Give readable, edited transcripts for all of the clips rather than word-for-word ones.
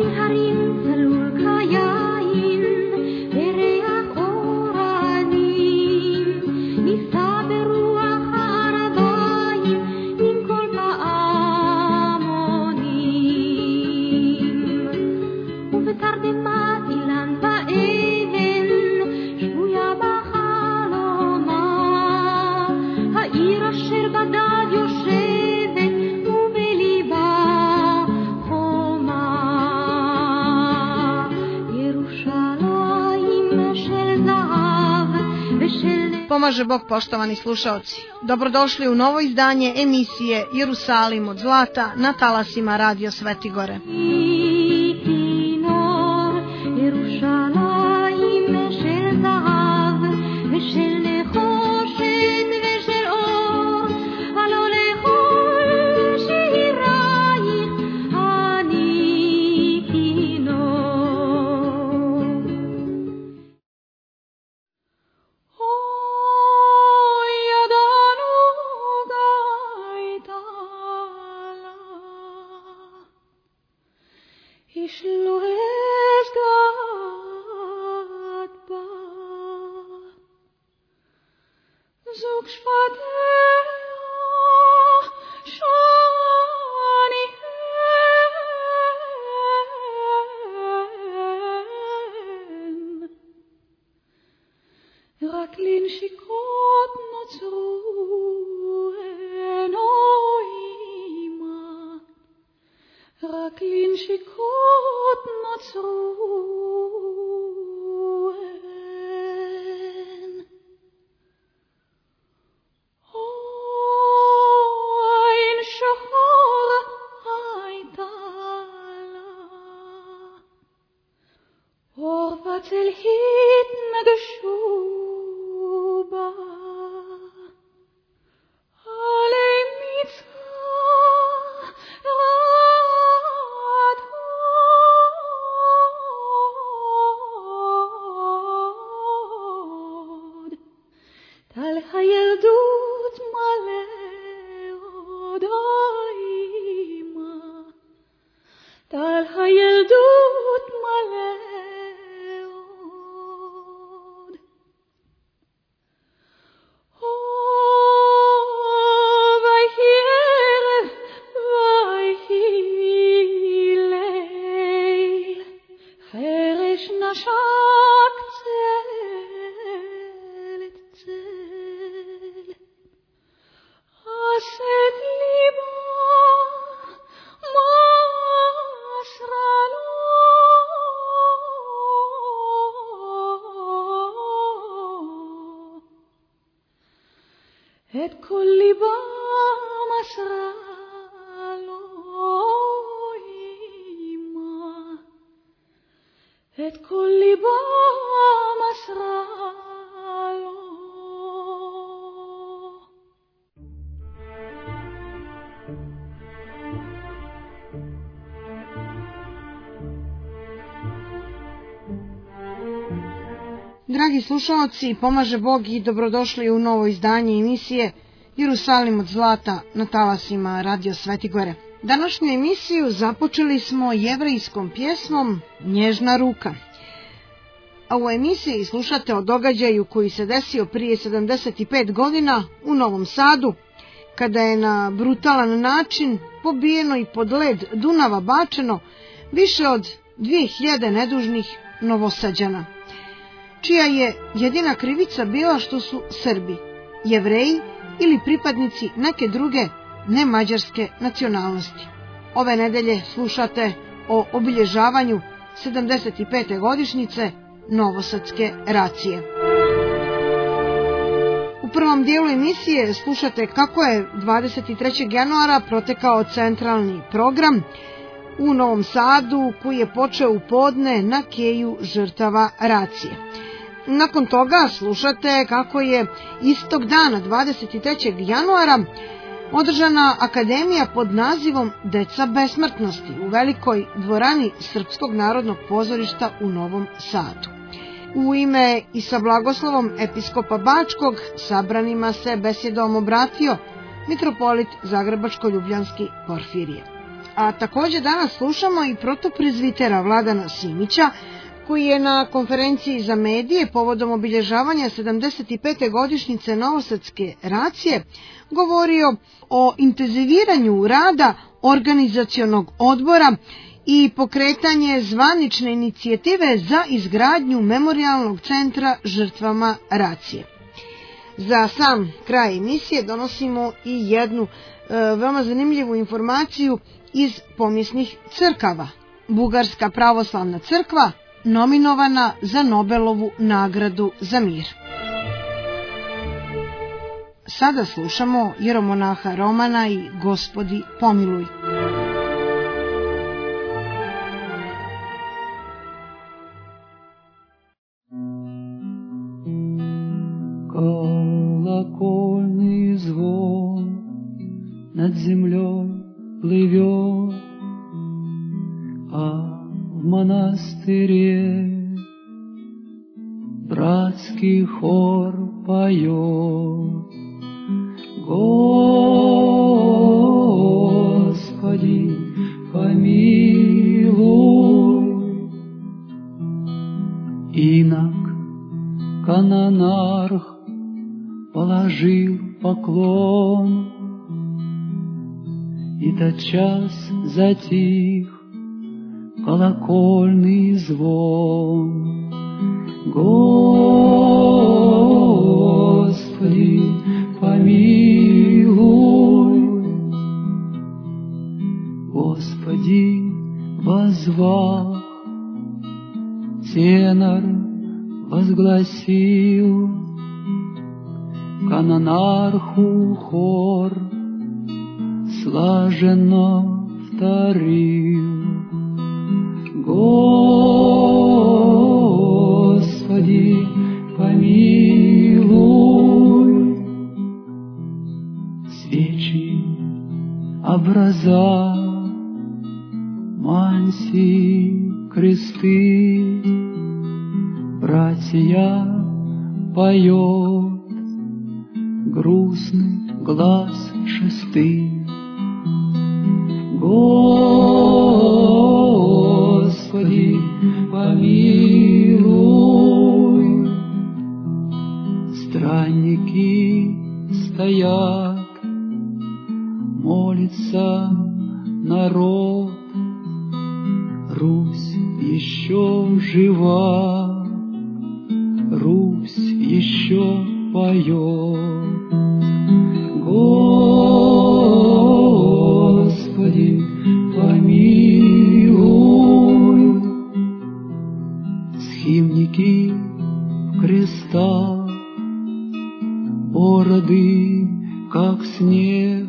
Pomaže Bog, poštovani slušaoci. Dobrodošli u novo izdanje emisije Jerusalim od zlata na talasima Radio Svetigore. Dragi slušalci, pomaže Bog i dobrodošli u novo izdanje emisije Jerusalim od zlata na talasima Radio Svetigore. Današnju emisiju započeli smo jevrejskom pjesmom Nježna ruka. A u emisiji slušate o događaju koji se desio prije 75 godina u Novom Sadu, kada je na brutalan način pobijeno i pod led Dunava bačeno više od 2000 nedužnih Novosađana, čija je jedina krivica bila što su Srbi, Jevreji ili pripadnici neke druge nemađarske nacionalnosti. Ove nedelje slušate o obilježavanju 75. godišnjice Novosadske racije. U prvom dijelu emisije slušate kako je 23. januara protekao centralni program u Novom Sadu, koji je počeo u podne na keju žrtava racije. Nakon toga slušate kako je istog dana 23. januara održana akademija pod nazivom Deca besmrtnosti u velikoj dvorani Srpskog narodnog pozorišta u Novom Sadu. U ime i sa blagoslovom episkopa Bačkog sabranima se besjedom obratio mitropolit Zagrebačko-ljubljanski Porfirije. A također danas slušamo i protoprezvitera Vladana Simića, koji je na konferenciji za medije povodom obilježavanja 75. godišnjice Novosadske racije govorio o intenziviranju rada organizacionog odbora i pokretanje zvanične inicijative za izgradnju memorijalnog centra žrtvama racije. Za sam kraj emisije donosimo i jednu veoma zanimljivu informaciju iz pomisnih crkava. Bugarska pravoslavna crkva nominovana za Nobelovu nagradu za mir. Sada slušamo jeromonaha Romana i Gospodi pomiluj. Колокольный звон над землей плывет, а в монастыре братский хор поет. Господи, помилуй. Инок канонарх положил поклон, и тотчас затих колокольный звон. Господи, помилуй. Господи, воззвал, тенор возгласил, канонарху хор слаженно вторил. Господи, помилуй. Свечи, образа, мантии, кресты, братья поет грустный глаз шестых. Господи, помилуй. Странники стоят, молится народ. Русь еще жива, Русь еще поет. Господи, помилуй. Схимники в крестах, бороды, как снег,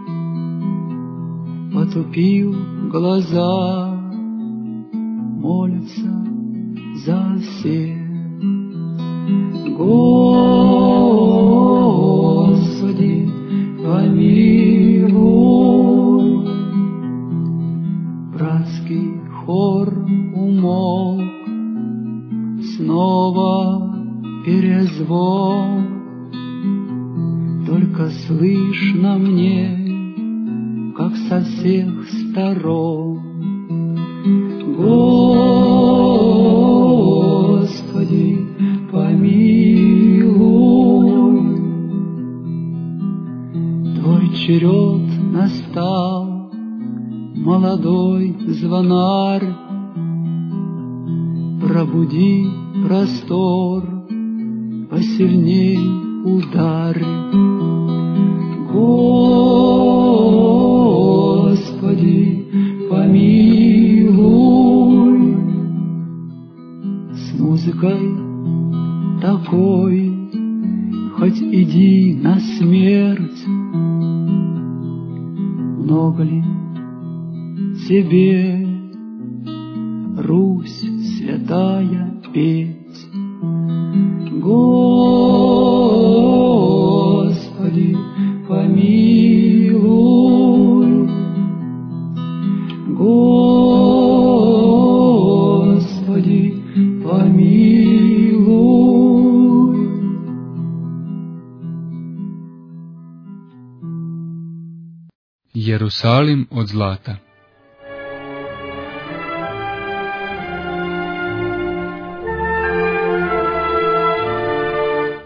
потупил глаза, молятся за всех. Господи, помилуй. Братский хор умолк, снова перезвон. Только слышно мне, как со всех сторон. Господи, помилуй. Твой черед настал, молодой звонарь. Пробуди простор, посильней ударь. Господи, помилуй. С музыкой такой хоть иди на смерть. Много ли тебе, Русь святая, петь? Господи, помилуй. Господи, помилуй. Jerusalim od zlata.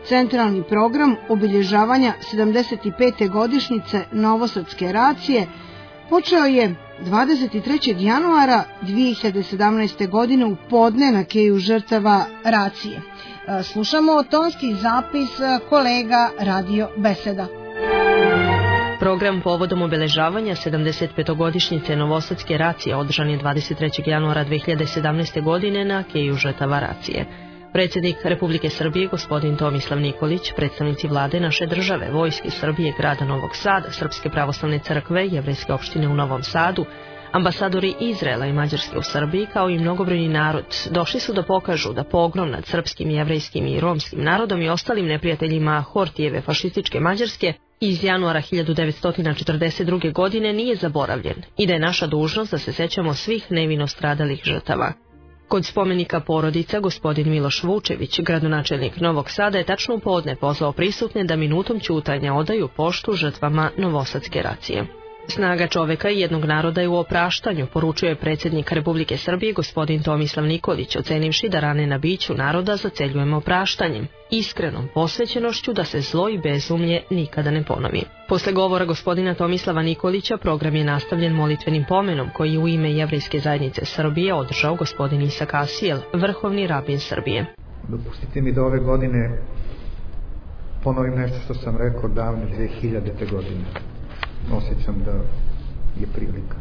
Centralni program obilježavanja 75. godišnjice Novosadske racije počeo je 23. januara 2017. godine u podne na keju žrtava racije. Slušamo tonski zapis kolega Radio Beseda. Program povodom obeležavanja 75. godišnjice Novosadske racije održan je 23. januara 2017. godine na keju žrtava racije. Predsjednik Republike Srbije gospodin Tomislav Nikolić, predstavnici vlade naše države, Vojske Srbije, grada Novog Sada, Srpske pravoslavne crkve, Jevrejske opštine u Novom Sadu, ambasadori Izraela i Mađarske u Srbiji, kao i mnogobrojni narod, došli su da pokažu da pogrom nad srpskim, jevrejskim i romskim narodom i ostalim neprijateljima Hortijeve fašističke Mađarske iz januara 1942. godine nije zaboravljen i da je naša dužnost da se sećamo svih nevino stradalih žrtava. Kod spomenika porodica gospodin Miloš Vučević, gradonačelnik Novog Sada, je tačno u podne pozvao prisutne da minutom ćutanja odaju poštu žrtvama Novosadske racije. Snaga čoveka i jednog naroda je u opraštanju, poručuje predsjednik Republike Srbije gospodin Tomislav Nikolić, ocenivši da rane na biću naroda zaceljujemo opraštanjem, iskrenom posvećenošću da se zlo i bezumlje nikada ne ponovi. Posle govora gospodina Tomislava Nikolića program je nastavljen molitvenim pomenom koji je u ime Jevrejske zajednice Srbije održao gospodin Isak Asijel, vrhovni rabin Srbije. Dopustite mi da ove godine ponovim nešto što sam rekao davne 2000. godine. Osjećam da je prilika.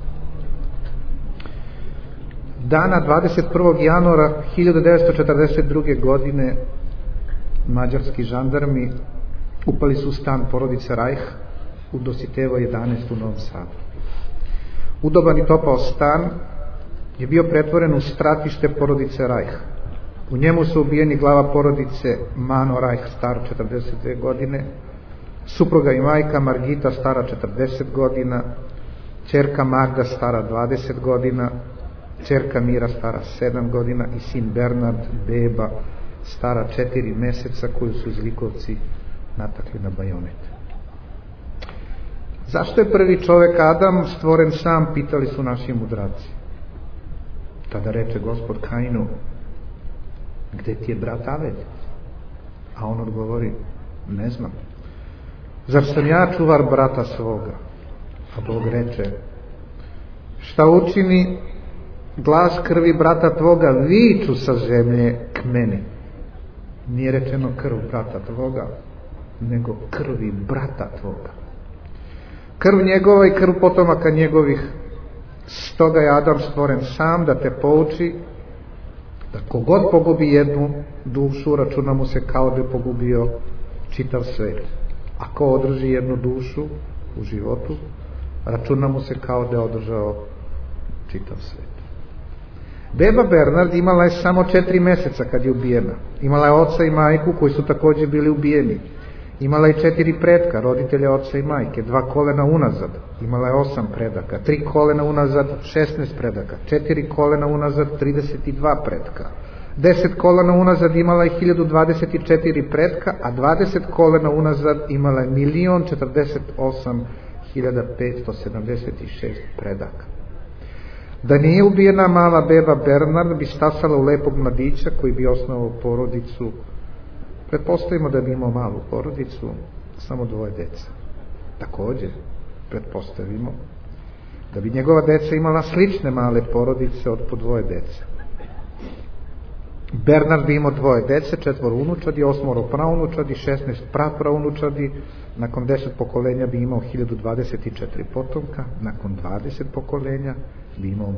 Dana 21. januara 1942. godine mađarski žandarmi upali su u stan porodice Rajh u Dositevo 11 u Novom Sadu. Udoban i topao stan je bio pretvoren u stratište porodice Rajh. U njemu su ubijeni glava porodice Mano Rajh, star 42 godine, supruga i majka Margita, stara 40 godina, ćerka Magda, stara 20 godina, ćerka Mira, stara 7 godina i sin Bernard, beba, stara 4 meseca, koju su zlikovci natakli na bajonet. Zašto je prvi čovek Adam stvoren sam, pitali su naši mudraci. Tada reče Gospod Kainu, gde ti je brat Avel? A on odgovori, ne znam. Zar sam ja čuvar brata svoga? A Bog reče, šta učini glas krvi brata tvoga, viču sa zemlje k meni. Nije rečeno krv brata tvoga, nego krvi brata tvoga. Krv njegova i krv potomaka njegovih, stoga je Adam stvoren sam da te pouči da kogod pogubi jednu dušu, računa mu se kao da je pogubio čitav svet. Ako održi jednu dušu u životu, računa mu se kao da je održao čitav svet. Beba Bernard imala je samo 4 meseca kad je ubijena. Imala je oca i majku koji su takođe bili ubijeni. Imala je 4 pretka, roditelja oca i majke, 2 kolena unazad. Imala je 8 predaka, 3 kolena unazad, 16 predaka, 4 kolena unazad, 32 pretka. 10 kolena unazad imala je 1024 pretka, a 20 kolena unazad imala je 1.048.576 predaka. Da nije ubijena mala beba Bernard bi stasala u lepog mladića koji bi osnovao porodicu. Pretpostavimo da bi imao malu porodicu, samo 2 deca. Također, pretpostavimo da bi njegova deca imala slične male porodice od po 2 dece. Bernard bi imao 2 dece, 4 unučadi, 8 praunučadi, 16 prapraunučadi, nakon 10 pokolenja bi imao 1024 potomka, nakon 20 pokolenja bi imao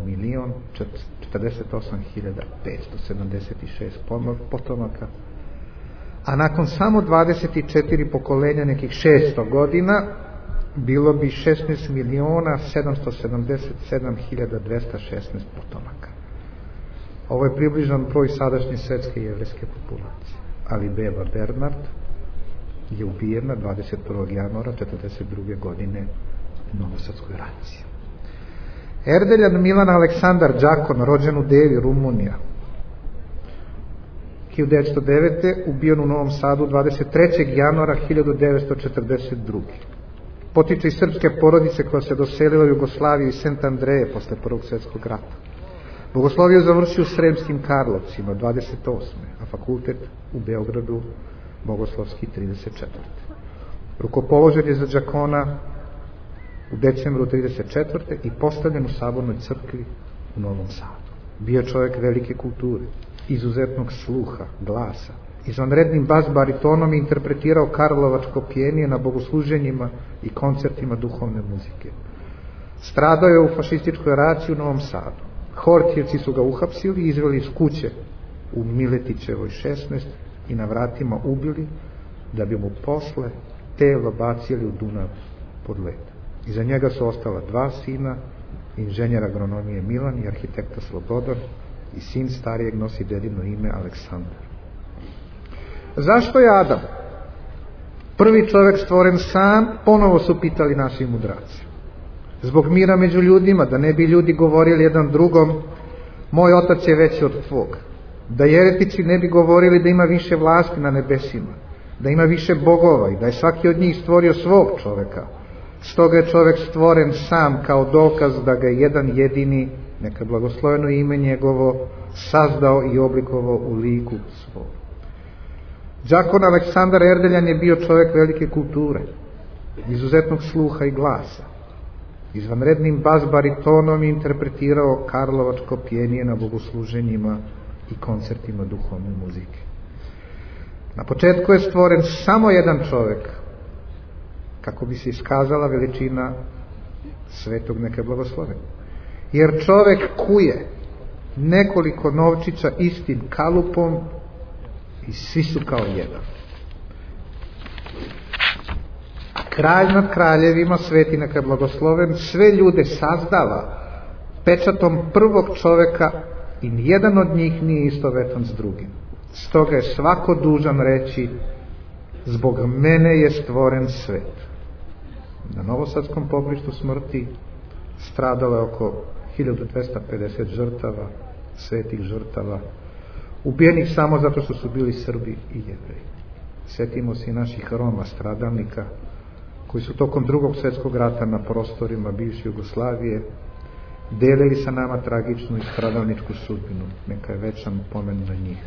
1.048.576 potomaka, a nakon samo 24 pokolenja, nekih 600 godina, bilo bi 16.777.216 potomaka. Ovo je približan broj sadašnje svetske jevrejske populacije. Ali beba Bernard je ubijena 21. januara 1942. godine u Novosadskoj raciji. Erdeljan Milan Aleksandar Đakon, rođen u Devi, Rumunija, 1909. ubijen u Novom Sadu 23. januara 1942. Potiče iz srpske porodice koja se doselila u Jugoslaviju i Sent Andreje posle Prvog svjetskog rata. Bogosloviju završio u Sremskim Karlovcima 28. a fakultet u Beogradu Bogoslovski 34. Rukopoložen je za đakona u decembru 34. i postavljen u Sabornoj crkvi u Novom Sadu. Bio čovjek velike kulture, izuzetnog sluha, glasa. Izvanrednim bas baritonom je interpretirao karlovačko pjenije na bogosluženjima i koncertima duhovne muzike. Stradao je u fašističkoj raciji u Novom Sadu. Hortijevci su ga uhapsili i izveli iz kuće u Miletićevoj 16 i na vratima ubili, da bi mu posle telo bacili u Dunav pod led. Iza njega su ostala 2 sina, inženjer agronomije Milan i arhitekta Slobodan, i sin starijeg nosi dedino ime Aleksandar. Zašto je Adam, prvi čovjek stvoren sam, ponovo su pitali naši mudraci. Zbog mira među ljudima, da ne bi ljudi govorili jedan drugom, moj otac je veći od tvog. Da jeretici ne bi govorili da ima više vlasti na nebesima, da ima više bogova i da je svaki od njih stvorio svog čovjeka. Stoga je čovjek stvoren sam kao dokaz da ga je jedan jedini, neka blagosloveno ime njegovo, sazdao i oblikovao u liku svog. Đakon Aleksandar Erdeljan je bio čovjek velike kulture, izuzetnog sluha i glasa. Izvanrednim bas baritonom je interpretirao karlovačko pjenije na bogosluženjima i koncertima duhovne muzike. Na početku je stvoren samo jedan čovjek, kako bi se iskazala veličina svetog neka blagoslovenja. Jer čovjek kuje nekoliko novčića istim kalupom i svi su kao jedan. A kralj nad kraljevima, sveti neka blagosloven, sve ljude sazdava pečatom prvog čovjeka i nijedan od njih nije istovetan s drugim. Stoga je svako dužan reći: zbog mene je stvoren svet. Na Novosadskom poprištu smrti stradalo je oko 1250 žrtava, svetih žrtava, ubijenih samo zato što su bili Srbi i Jevreji. Sjetimo se i naših Roma stradalnika koji su tokom Drugog svjetskog rata na prostorima bivše Jugoslavije delili sa nama tragičnu i stradalničku sudbinu. Neka je večan pomen na njih.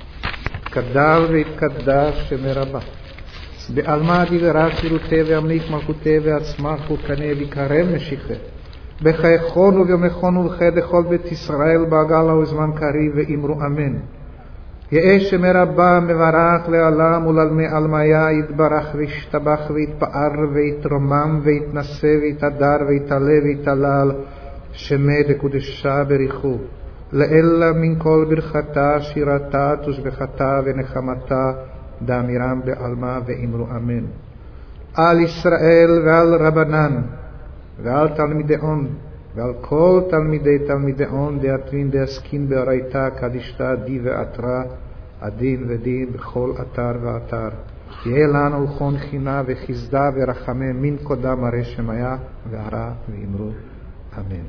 Kadal veit kadal šemeraba be'almadi verasiru teve amlik malku teve atzmahu kanevi karem nešiche בחייכונו ויומכונו ולחי דכל בית ישראל בעגלה וזמן קריב ואמרו אמן. יהא שמרבה מברך לעולם ולעלמי עלמיה יתברך וישתבח ויתפאר ויתרומם ויתנשא ויתהדר ויתעלה ויתהלל שמי דקודשה בריחו לאלה מן כל ברכתה שירתה תושבחתה ונחמתה דאמירם בעלמה ואמרו אמן. על ישראל ועל רבנן ועל תלמידיון ועל כל תלמידיון דאתרין דעסקין באורייתא קדישתא די ועטרה הדין ודין בכל אתר ואתר. יהיה לנו לכון חינה וחסדה ורחמי מן קודם הרי שמיה והרע ואמרו אמן.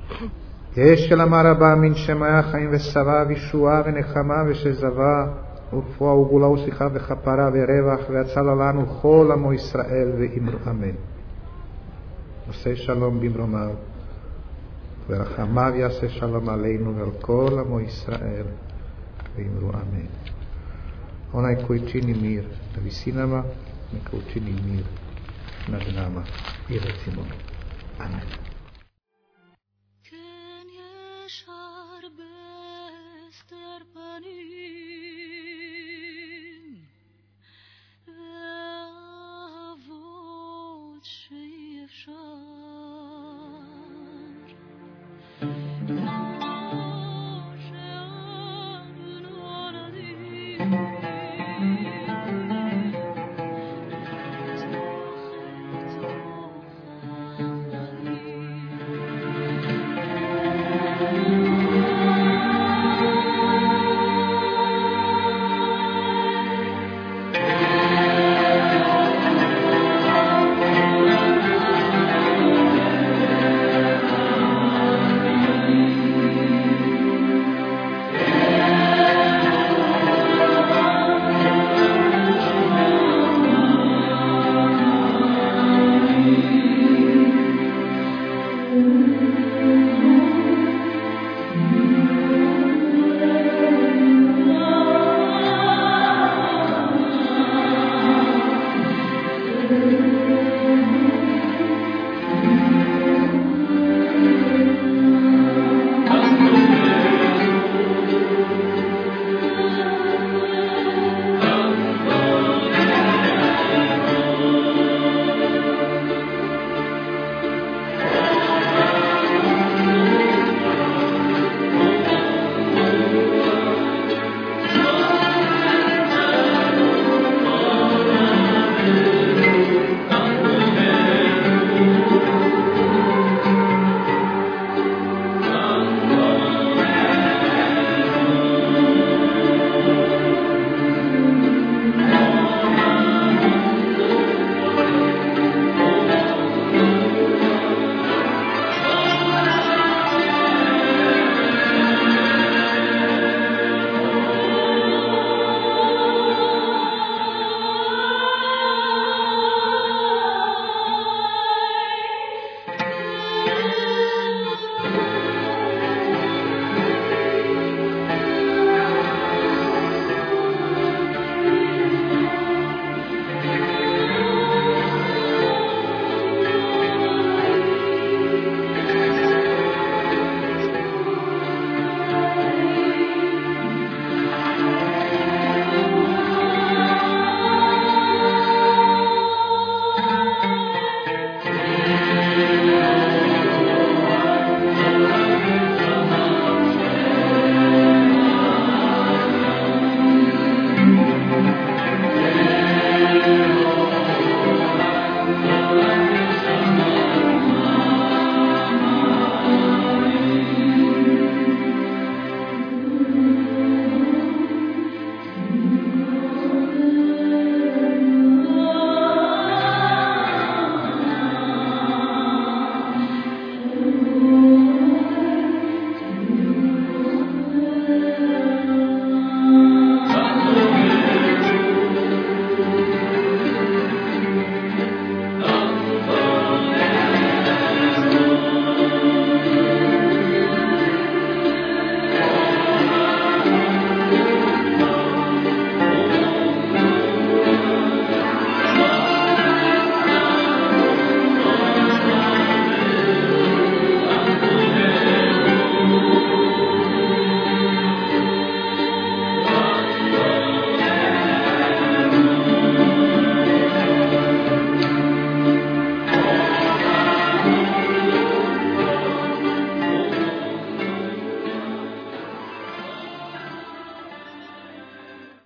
יש שלמה רבה מן שמיה חיים ושבע וישועה ונחמה ושזבה ורפואה וגאולה וסליחה וכפרה ורווח והצלה לנו כל עמו ישראל ואמרו אמן. עושה שלום במרומיו ורחמיו יעשה שלום עלינו ועל כל עמו ישראל ואמרו אמן. Onaj koji čini mir na visinama, neka učini mir nad nama i recimo amen.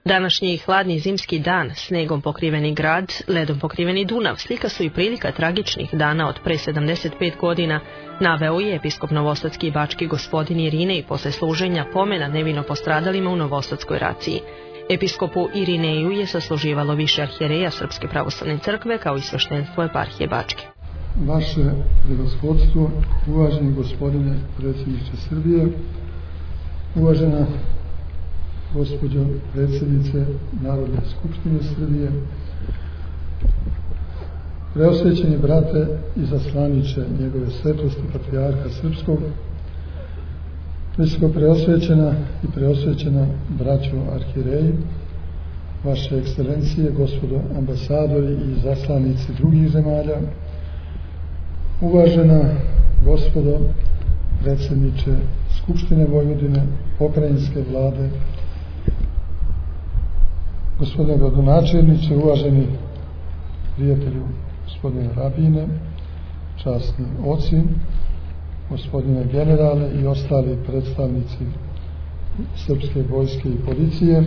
Današnji hladni zimski dan, snegom pokriveni grad, ledom pokriveni Dunav, slika su i prilika tragičnih dana od pre 75 godina, naveo je episkop novosadski i bački gospodin Irinej posle služenja pomena nevino postradalima u Novosadskoj raciji. Episkopu Irineju je sasluživalo više arhijereja Srpske pravoslavne crkve kao i sveštenstvo eparhije Bačke. Vaše pregospodstvo, uvaženi gospodine predsjedniče Srbije, uvažena gospođo predsjednice Narodne skupštine Srbije, preosvećeni brate i zaslaniče njegove svetosti patrijarha srpskog, visoko preosvećena i preosvećena braćo arhijereji, vaše ekscelencije, gospodo ambasadori i zaslanici drugih zemalja, uvažena gospodo predsjedniče Skupštine Vojvodine, pokrajinske vlade, gospodine gradonačelniče, uvaženi prijatelju gospodine rabine, časni oci, gospodine generale i ostali predstavnici srpske vojske i policije,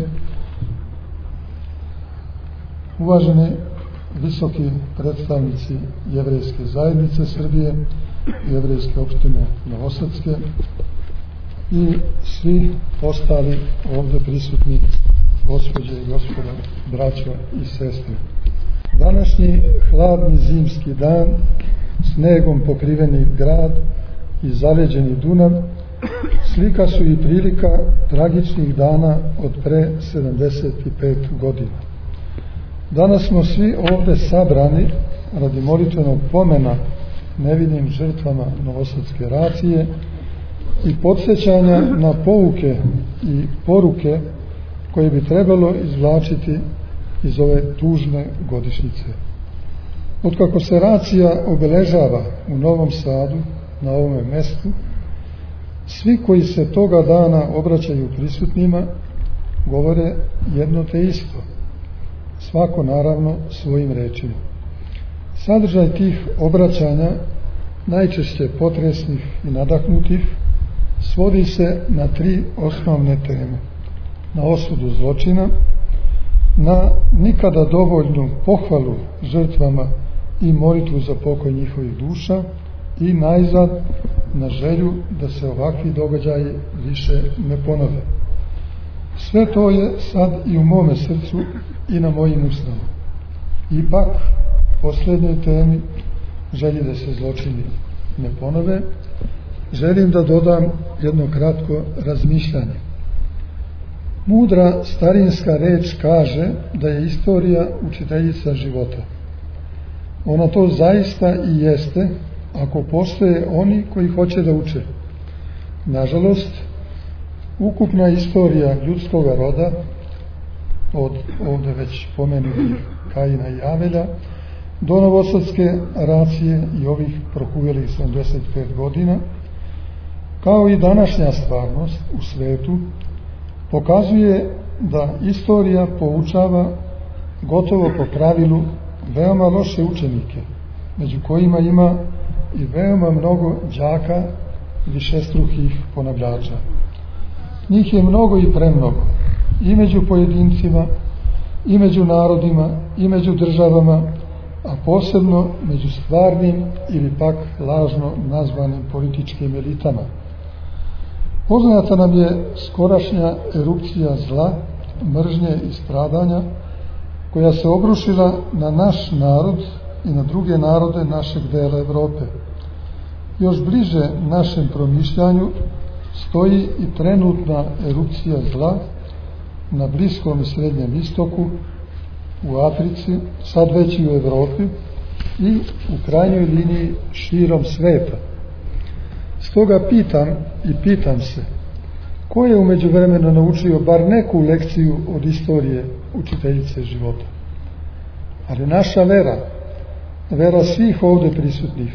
uvaženi visoki predstavnici jevrejske zajednice Srbije, jevrejske opštine Novosadske i svi ostali ovdje prisutni gospođe i gospoda, braćo i sestre. Današnji hladni zimski dan, snegom pokriveni grad i zaleđeni Dunav, slika su i prilika tragičnih dana od pre 75 godina. Danas smo svi ovdje sabrani radi molitvenog pomena nevinim žrtvama Novosadske racije i podsjećanja na pouke i poruke koje bi trebalo izvlačiti iz ove tužne godišnjice. Otkako se racija obeležava u Novom Sadu, na ovome mestu, svi koji se toga dana obraćaju prisutnima govore jedno te isto, svako naravno svojim rečima. Sadržaj tih obraćanja, najčešće potresnih i nadahnutih, svodi se na tri osnovne teme: na osudu zločina, na nikada dovoljnu pohvalu žrtvama i molitvu za pokoj njihovih duša i najzad na želju da se ovakvi događaji više ne ponove. Sve to je sad i u mome srcu i na mojim usnama. Ipak, posljednjoj temi, želji da se zločini ne ponove, želim da dodam jedno kratko razmišljanje. Mudra starinska reč kaže da je istorija učiteljica života. Ona to zaista i jeste, ako postoje oni koji hoće da uče. Nažalost, ukupna istorija ljudskog roda, od ovdje već pomenutih Kaina i Avelja, do Novosadske racije i ovih prohuvelih 75 godina, kao i današnja stvarnost u svetu, pokazuje da istorija poučava gotovo po pravilu veoma loše učenike, među kojima ima i veoma mnogo đaka višestrukih ponavljača. Njih je mnogo i premnogo, i među pojedincima, i među narodima, i među državama, a posebno među stvarnim ili pak lažno nazvanim političkim elitama. Poznata nam je skorašnja erupcija zla, mržnje i stradanja, koja se obrušila na naš narod i na druge narode našeg dela Evrope. Još bliže našem promišljanju stoji i trenutna erupcija zla na Bliskom i Srednjem istoku, u Africi, sad već i u Evropi i u krajnjoj liniji širom sveta. Stoga pitam se, ko je u međuvremenu naučio bar neku lekciju od istorije učiteljice života? Ali naša vera svih ovdje prisutnih,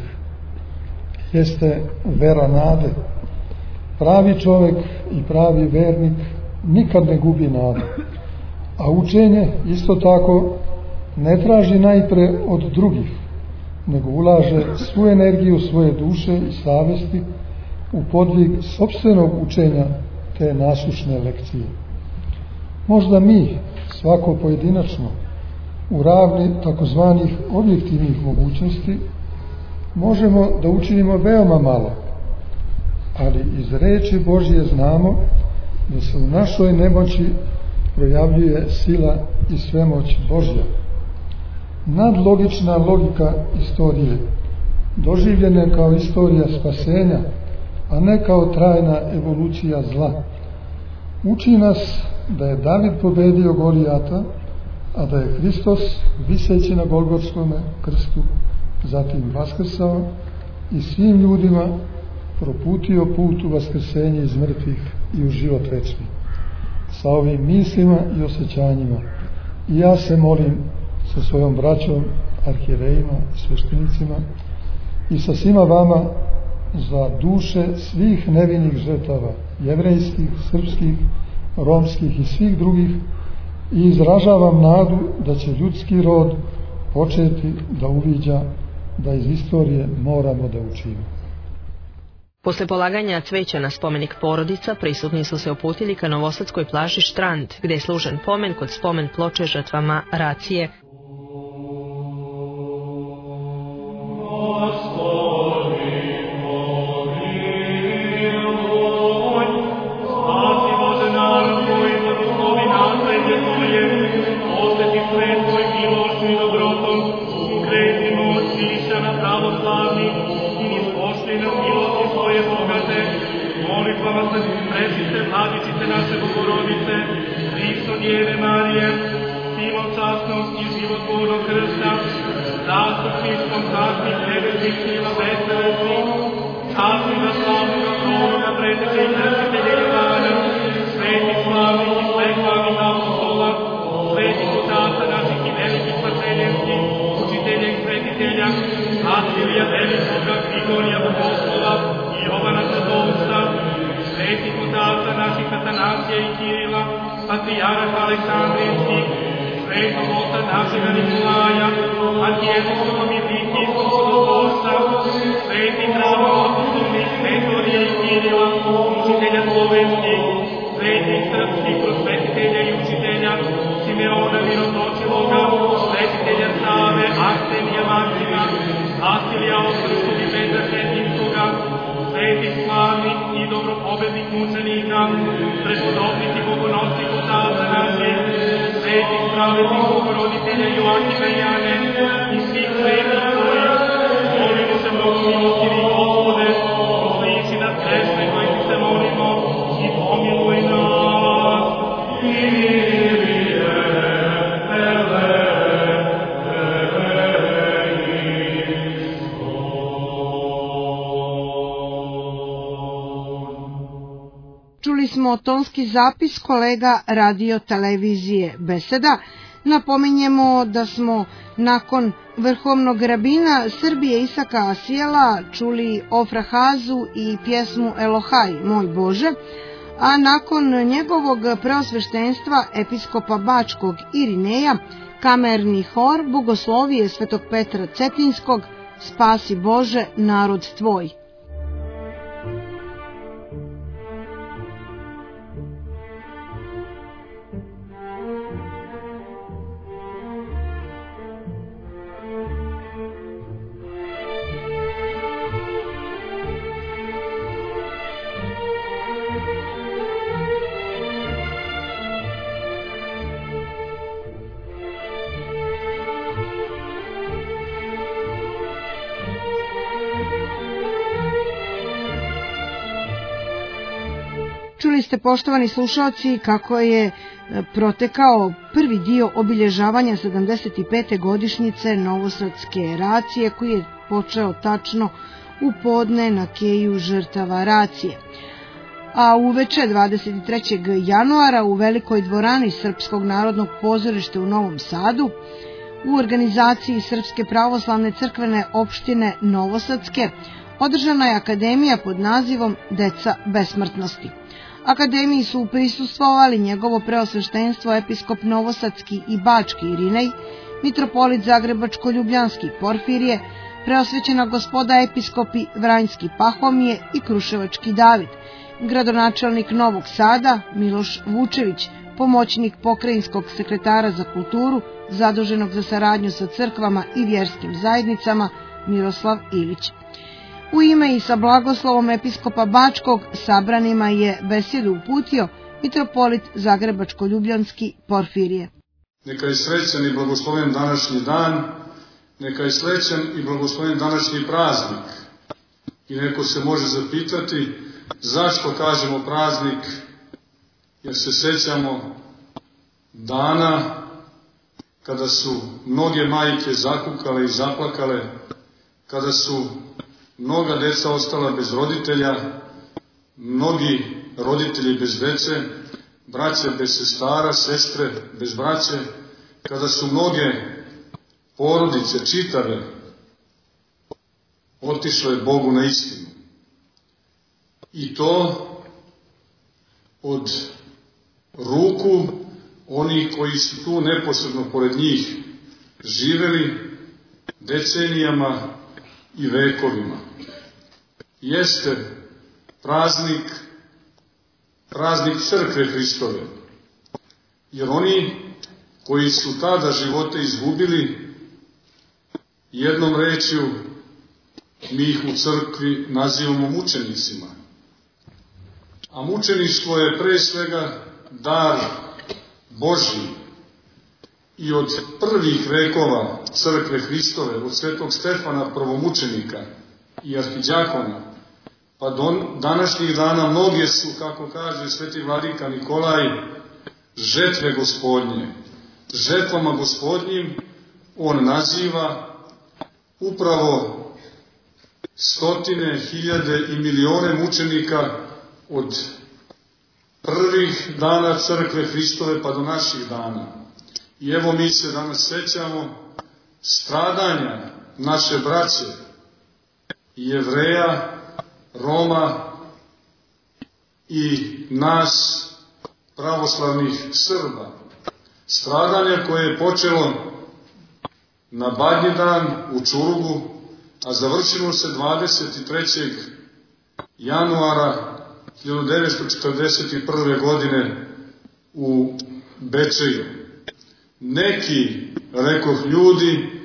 jeste vera nade. Pravi čovjek i pravi vernik nikad ne gubi nadu, a učenje isto tako ne traži najpre od drugih, nego ulaže svu energiju svoje duše i savesti u podvig sopstvenog učenja te nasušne lekcije. Možda mi, svako pojedinačno, u ravni takozvanih objektivnih mogućnosti, možemo da učinimo veoma malo, ali iz reči Božje znamo da se u našoj nemoći projavljuje sila i svemoć Božja. Nadlogična logika istorije, doživljena kao istorija spasenja, a ne kao trajna evolucija zla, uči nas da je David pobedio Golijata, a da je Hristos, viseći na Golgotskom krstu, zatim vaskrsao i svim ljudima proputio put u vaskrsenje iz mrtvih i u život večni. Sa ovim mislima i osjećanjima i ja se molim sa svojom braćom, arhijerejima, sveštenicima i sa svima vama za duše svih nevinih žrtava, jevrejskih, srpskih, romskih i svih drugih, i izražavam nadu da će ljudski rod početi da uviđa da iz istorije moramo da učimo. Posle polaganja cveća na spomenik porodica, prisutni su se uputili ka novosadskoj plaži Štrand, gde je služen pomen kod spomen ploče žrtvama Racije. Patrijarha Aleksandrijskih, svetog oca našega Nikolaja, arhijepiskopa Mitikijskog Sodobosa, svetih ravnoapostolnih Metorija i Kirila, učitelja slovenskih, svetih srpskih prosvetitelja i učitelja, Simeona Mirotočivoga, svetitelja Save, Arsenija Maksima, Vasilija Ostrskog i Petra Cetinskoga, svetih slavnih i dobropobednih mučenika, prepodobnih i bogonosnih otaca naših, svetih pravednih bogorодitelja Joakima i Jane i svih svetih tvojih, molimo se mnogomilostivi Gospode, posliči nas grešne koji ti se molimo i pomiluj nas. Čuli smo tonski zapis kolega radio televizije Beseda. Napominjemo da smo nakon vrhovnog rabina Srbije Isaka Asijela čuli Ofrahazu i pjesmu Elohaj, moj Bože, a nakon njegovog preosveštenstva episkopa Bačkog Irineja, kamerni hor Bogoslovije Svetog Petra Cetinskog, Spasi Bože narod tvoj. Čuli ste, poštovani slušalci, kako je protekao prvi dio obilježavanja 75. godišnjice Novosadske racije, koji je počeo tačno u podne na keju žrtava racije. A uveče 23. januara u velikoj dvorani Srpskog narodnog pozorišta u Novom Sadu, u organizaciji Srpske pravoslavne crkvene opštine Novosadske, održana je akademija pod nazivom Deca besmrtnosti. Akademiji su prisustvovali njegovo preosveštenstvo episkop Novosadski i Bački Irinej, mitropolit Zagrebačko-Ljubljanski Porfirije, preosvećena gospoda episkopi Vranjski Pahomije i Kruševački David, gradonačelnik Novog Sada Miloš Vučević, pomoćnik pokrajinskog sekretara za kulturu, zaduženog za saradnju sa crkvama i vjerskim zajednicama, Miroslav Ilić. U ime i sa blagoslovom episkopa Bačkog sabranima je besedu uputio mitropolit Zagrebačko-ljubljanski Porfirije. Neka je srećan i blagosloven današnji dan, neka je srećan i blagosloven današnji praznik. I neko se može zapitati zašto kažemo praznik, jer se sjećamo dana kada su mnoge majke zakukale i zaplakale, kada su mnoga deca ostala bez roditelja, mnogi roditelji bez dece, braće bez sestara, sestre bez braće, kada su mnoge porodice čitave otišle Bogu na istinu. I to od ruku onih koji su tu neposredno pored njih živeli decenijama i vekovima. Jeste praznik crkve Hristove, jer oni koji su tada živote izgubili, jednom rečju mi ih u crkvi nazivamo mučenicima. A mučeništvo je pre svega dar Božji. I od prvih vekova crkve Hristove, od svetog Stefana prvomučenika i arhidjakona, pa do današnjih dana mnoge su, kako kaže sveti vladika Nikolaj, žetve Gospodnje. Žetvama Gospodnjim on naziva upravo stotine, hiljade i milijone mučenika od prvih dana crkve Hristove pa do naših dana. I evo mi se danas sećamo stradanja naše braće, Jevreja, Roma i nas, pravoslavnih Srba. Stradanja koje je počelo na Badnji dan u Čurugu, a završilo se 23. januara 1941. godine u Bečeju. Neki, rekoh, ljudi,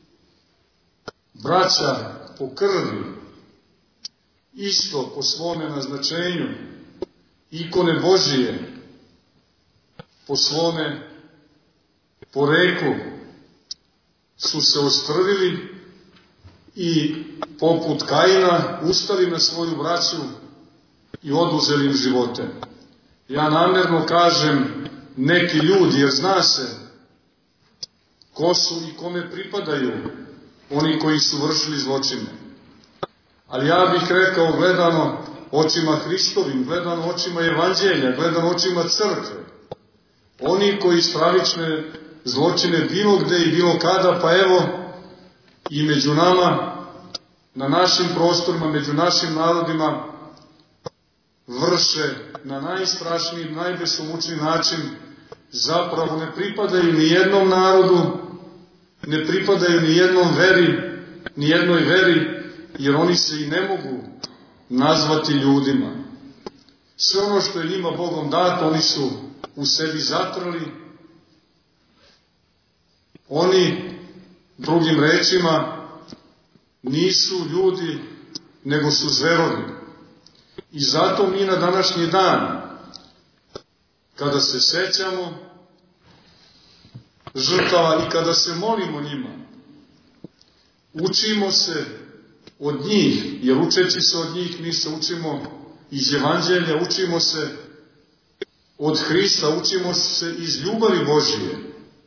braća po krvi, isto po svome naznačenju, ikone Božije, po svome poreklu, su se ostrvili i poput Kaina ustali na svoju braću i oduzeli im živote. Ja namjerno kažem neki ljudi, jer zna se ko su i kome pripadaju oni koji su vršili zločine. Ali ja bih rekao, gledano očima Hristovim, gledano očima Evanđelja, gledano očima crkve, oni koji stravične zločine bilo gde i bilo kada, pa evo i među nama, na našim prostorima, među našim narodima, vrše na najstrašniji, najbesomučniji način, zapravo ne pripadaju ni jednom narodu, ne pripadaju ni jednoj veri, jer oni se i ne mogu nazvati ljudima. Sve ono što je njima Bogom dato, oni su u sebi zatrli. Oni, drugim rečima, nisu ljudi, nego su zverovi. I zato mi na današnji dan, kada se sećamo žrtava i kada se molimo njima, učimo se od njih, jer učeći se od njih mi se učimo iz Evanđelja, učimo se od Hrista, učimo se iz ljubavi Božije.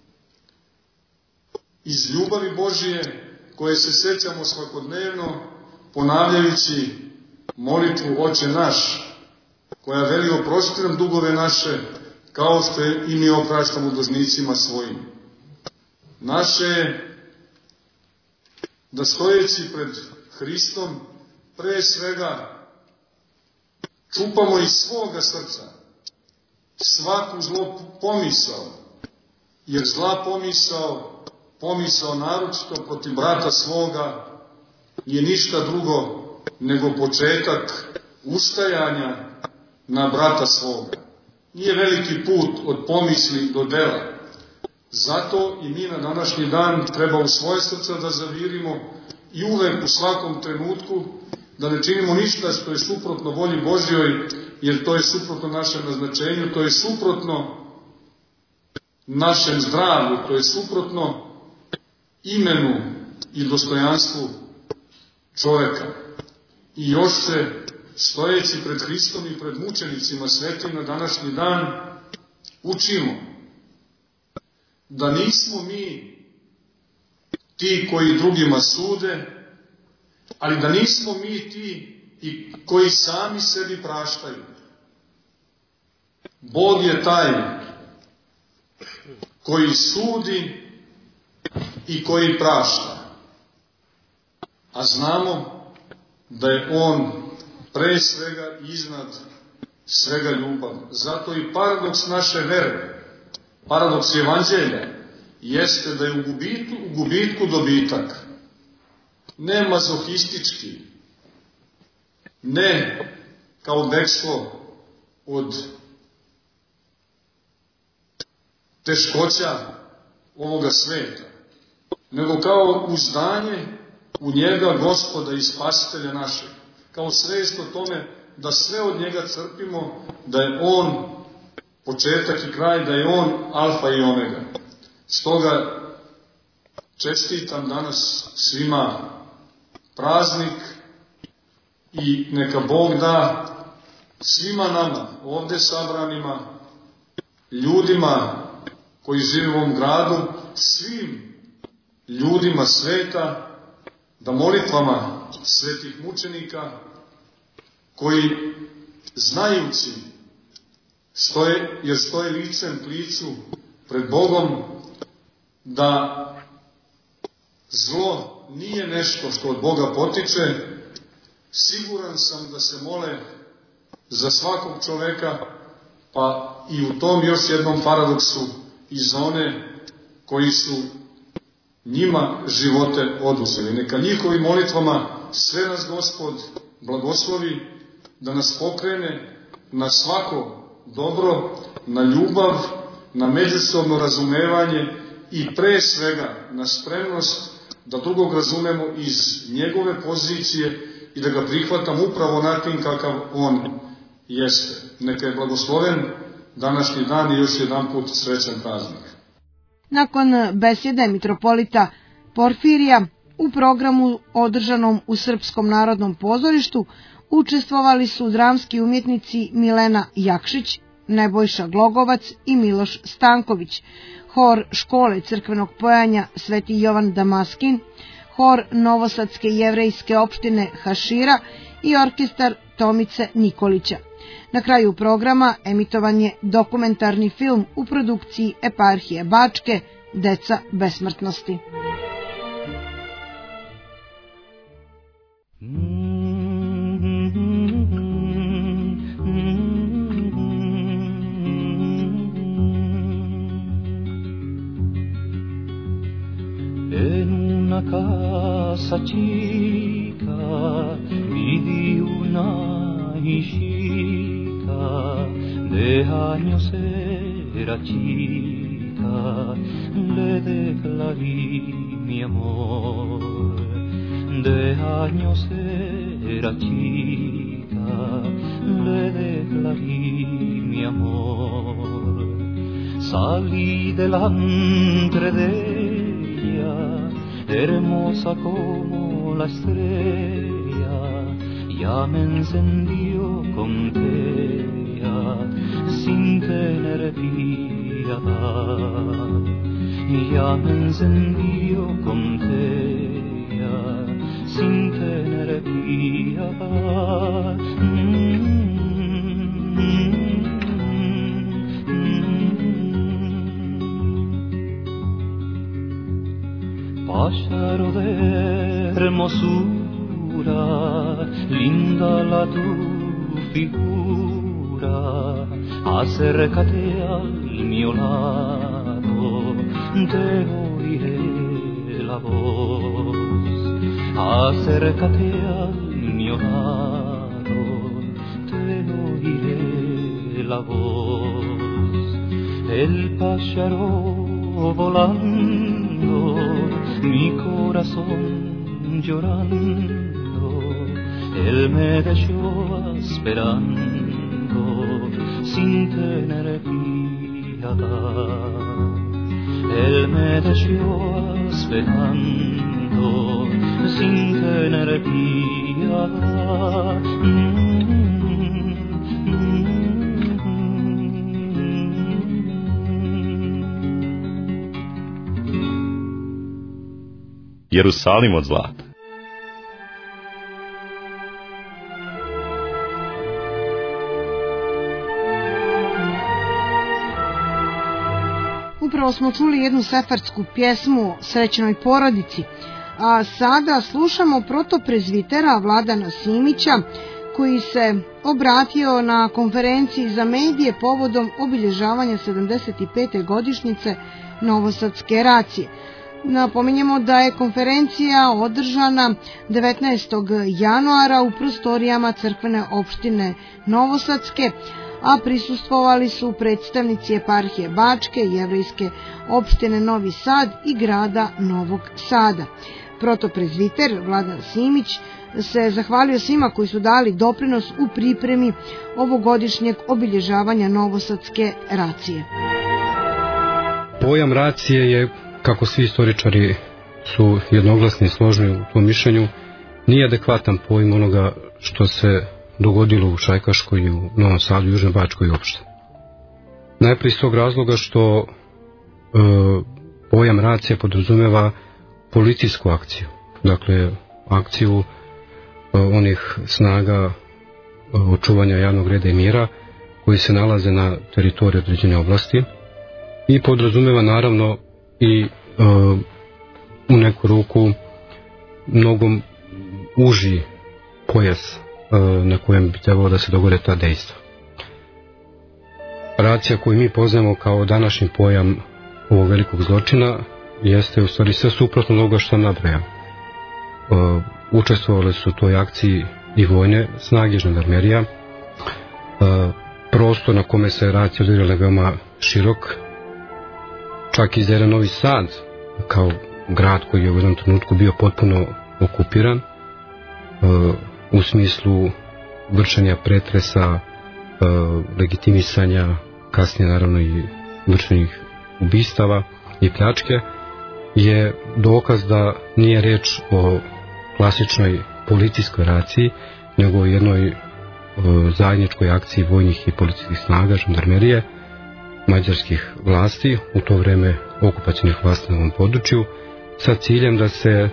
Iz ljubavi Božije koje se sećamo svakodnevno ponavljajući molitvu Oče naš, koja veli oprosti nam dugove naše, kao što i mi opraštamo dužnicima svojim. Naše je da stojeći pred Hristom pre svega čupamo iz svoga srca svaku zlo pomisao, jer zla pomisao naročito protiv brata svoga je ništa drugo nego početak ustajanja na brata svoga. nije veliki put od pomisli do dela. Zato i mi na današnji dan treba u svoje srca da zavirimo i uvek u svakom trenutku da ne činimo ništa što je suprotno volji Božjoj, jer to je suprotno našem naznačenju, to je suprotno našem zdravlju, to je suprotno imenu i dostojanstvu čoveka. I još se, stojeći pred Hristom i pred mučenicima svetim na današnji dan, učimo da nismo mi ti koji drugima sude, ali da nismo mi ti i koji sami sebi praštaju. Bog je taj koji sudi i koji prašta. A znamo da je On pre svega iznad svega ljubav. Zato i paradoks naše vere, paradoks evanđelja, jeste da je u gubitku dobitak. Ne mazohistički, ne kao bekstvo od teškoća ovoga sveta, nego kao uzdanje u njega, Gospoda i Spasitelja našeg, kao svest o tome da sve od njega crpimo, da je On početak i kraj, da je On alfa i omega. Stoga čestitam danas svima praznik i neka Bog da svima nama, ovde sabranima, ljudima koji žive u ovom gradu, svim ljudima sveta, da molitvama svetih mučenika, koji znajući jer stoje licem k licu pred Bogom, da zlo nije nešto što od Boga potiče, siguran sam da se mole za svakog čoveka, pa i u tom još jednom paradoksu i za one koji su njima živote oduzeli. Neka njihovim molitvama sve nas Gospod blagoslovi, da nas pokrene na svako dobro, na ljubav, na međusobno razumevanje i pre svega na spremnost da drugog razumemo iz njegove pozicije i da ga prihvatamo upravo onakvim kakav on jeste. Neka je blagosloven današnji dan i još jedan put srećan praznik. Nakon besjede mitropolita Porfirija u programu održanom u Srpskom narodnom pozorištu učestvovali su dramski umjetnici Milena Jakšić, Nebojša Glogovac i Miloš Stanković, hor škole crkvenog pojanja Sveti Jovan Damaskin, hor Novosadske jevrejske opštine Hašira i orkestar Tomice Nikolića. Na kraju programa emitovan je dokumentarni film u produkciji Eparhije Bačke Deca besmrtnosti. En una casa chica viví una hijita, de años era chica, le declaré mi amor. De años era chica, le declaré mi amor. Salí delante de ella, hermosa como la estrella, ya me encendió con ella sin tener piedad. Ya me encendió con ella sin tener piedad. Pájaro de hermosura, linda la tu figura, acércate al mío lado, te oiré la voz. Acércate al mío lado, te oiré la voz, el pájaro volando, mi corazón llorando, él me dejó esperando sin tener piedad. Él me dejó esperando sin tener piedad. Jerusalim od zlata. Upravo smo čuli jednu sefardsku pjesmu o srećnoj porodici, a sada slušamo protoprezvitera Vladana Simića, koji se obratio na konferenciji za medije povodom obilježavanja 75. godišnjice Novosadske racije. Napominjemo da je konferencija održana 19. januara u prostorijama crkvene opštine Novosadske, a prisustvovali su predstavnici eparhije Bačke, jevrejske opštine Novi Sad i grada Novog Sada. Protoprezviter Vladan Simić se zahvalio svima koji su dali doprinos u pripremi ovogodišnjeg obilježavanja Novosadske racije. Pojam racije je, kako svi istoričari su jednoglasni i složni u tom mišljenju, nije adekvatan pojam onoga što se dogodilo u Šajkaškoj, u Novom Sadu, Južnoj Bačkoj opštini. Najprije iz tog razloga što pojam racije podrazumeva policijsku akciju, dakle akciju onih snaga očuvanja javnog reda i mira koji se nalaze na teritoriji određene oblasti i podrazumeva naravno i u neku ruku mnogo uži pojas na kojem bi trebalo da se dogode ta dejstva. Racija koju mi poznajemo kao današnji pojam ovog velikog zločina jeste u stvari sve suprotno onoga što nabrajam. Učestvovali su u toj akciji i vojne snage, žandarmerija. Prostor na kome se racija odigrala je veoma širok. Čak i za Novi Sad, kao grad koji je u jednom trenutku bio potpuno okupiran, u smislu vršenja pretresa, legitimisanja, kasnije naravno i vršenih ubistava i pljačke, je dokaz da nije reč o klasičnoj policijskoj raciji, nego o jednoj zajedničkoj akciji vojnih i policijskih snaga, žandarmerije, mađarskih vlasti, u to vreme okupacionih vlasti na ovom području, sa ciljem da se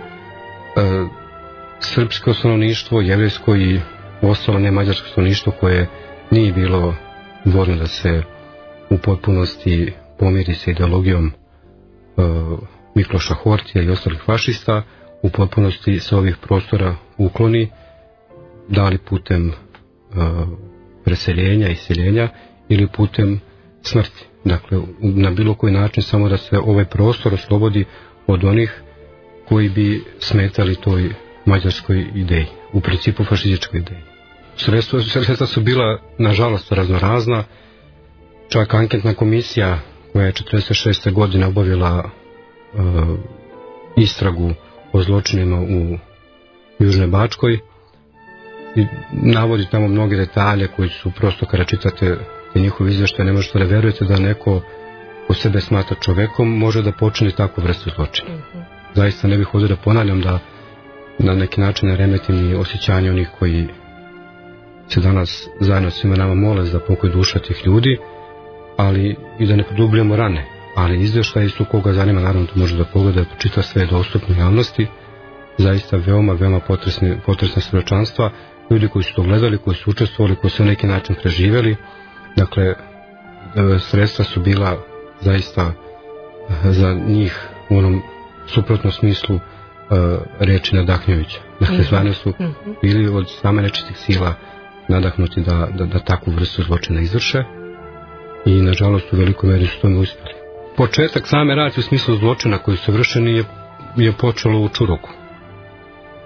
srpsko stanovništvo, jevrejsko i ostalo nemađarsko stanovništvo koje nije bilo voljno da se u potpunosti pomiri sa ideologijom Mikloša Hortija i ostalih fašista, u potpunosti sa ovih prostora ukloni, da li putem preseljenja, iseljenja ili putem smrti. Dakle, na bilo koji način samo da se ovaj prostor oslobodi od onih koji bi smetali toj mađarskoj ideji, u principu fašističkoj ideji. Sredstva su bila, nažalost, raznorazna. Čak anketna komisija koja je 1946. godine obavila istragu o zločinima u Južnoj Bačkoj i navodi tamo mnoge detalje koji su prosto, kada čitate njihov izvještaj, ne možete da verujete da neko ko sebe smatra čovekom može da počini takvu vrstu zločina. Zaista ne bih ovdje da ponavljam da na neki način ne remetim i osjećanje onih koji se danas zajedno svima nama mole za pokoj duša tih ljudi, ali i da ne produbljamo rane. Ali izvještaji su, koga zanima, naravno to može da pogleda, čita, sve dostupno javnosti. Zaista veoma potresne svjedočanstva, ljudi koji su to gledali, koji su učestvovali, koji su na neki način preživjeli. Dakle, sredstva su bila zaista za njih u onom suprotnom smislu reči nadahnjujuća. Dakle, zvane su bili od same nečistih sila nadahnuti da takvu vrstu zločina izvrše i nažalost u velikoj meri su tome uspjeli. Početak same racije u smislu zločina koji su vršeni je počelo u Čuroku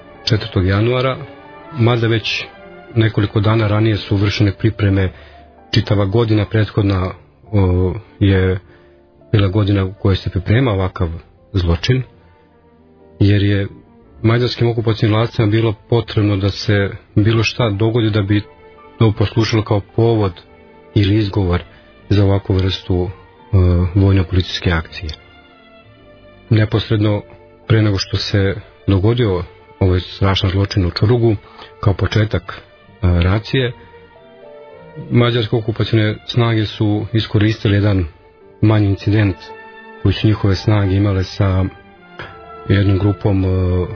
4. januara, mada već nekoliko dana ranije su vršene pripreme čitava godina prethodna je bila godina u kojoj se priprema ovakav zločin, jer je mađarskim okupacijnim vlastima bilo potrebno da se bilo šta dogodi da bi to poslušalo kao povod ili izgovor za ovakvu vrstu vojno-policijske akcije. Neposredno pre nego što se dogodio ovaj strašan zločin u Čurugu kao početak racije, mađarske okupacijne snage su iskoristili jedan manji incident koji su njihove snage imale sa jednom grupom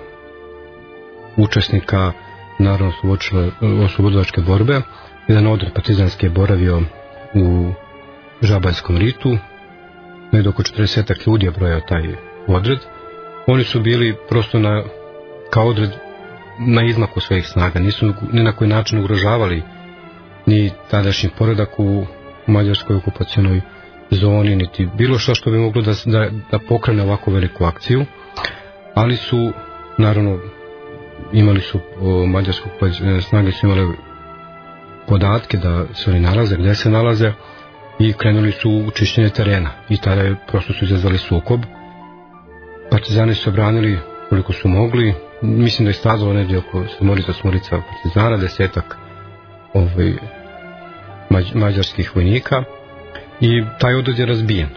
učesnika narodno oslobodilačke borbe. Jedan odred partizanski je boravio u Žabaljskom ritu, negdje oko 40 ljudi je brojao taj odred. Oni su bili prosto kao odred na izmaku svojih snaga, nisu ni na koji način ugrožavali ni tadašnji poredak u mađarskoj okupacionoj zoni, niti bilo što bi moglo da pokrene ovako veliku akciju, ali su, naravno, imali su mađarske snage su imale podatke da se oni nalaze, gdje se nalaze, i krenuli su u čišćenje terena i tada je prosto su izazvali sukob. Partizani su obranili koliko su mogli, mislim da je stradalo negdje oko smorica partizana, 10 mađarskih vojnika, i taj odred je razbijen.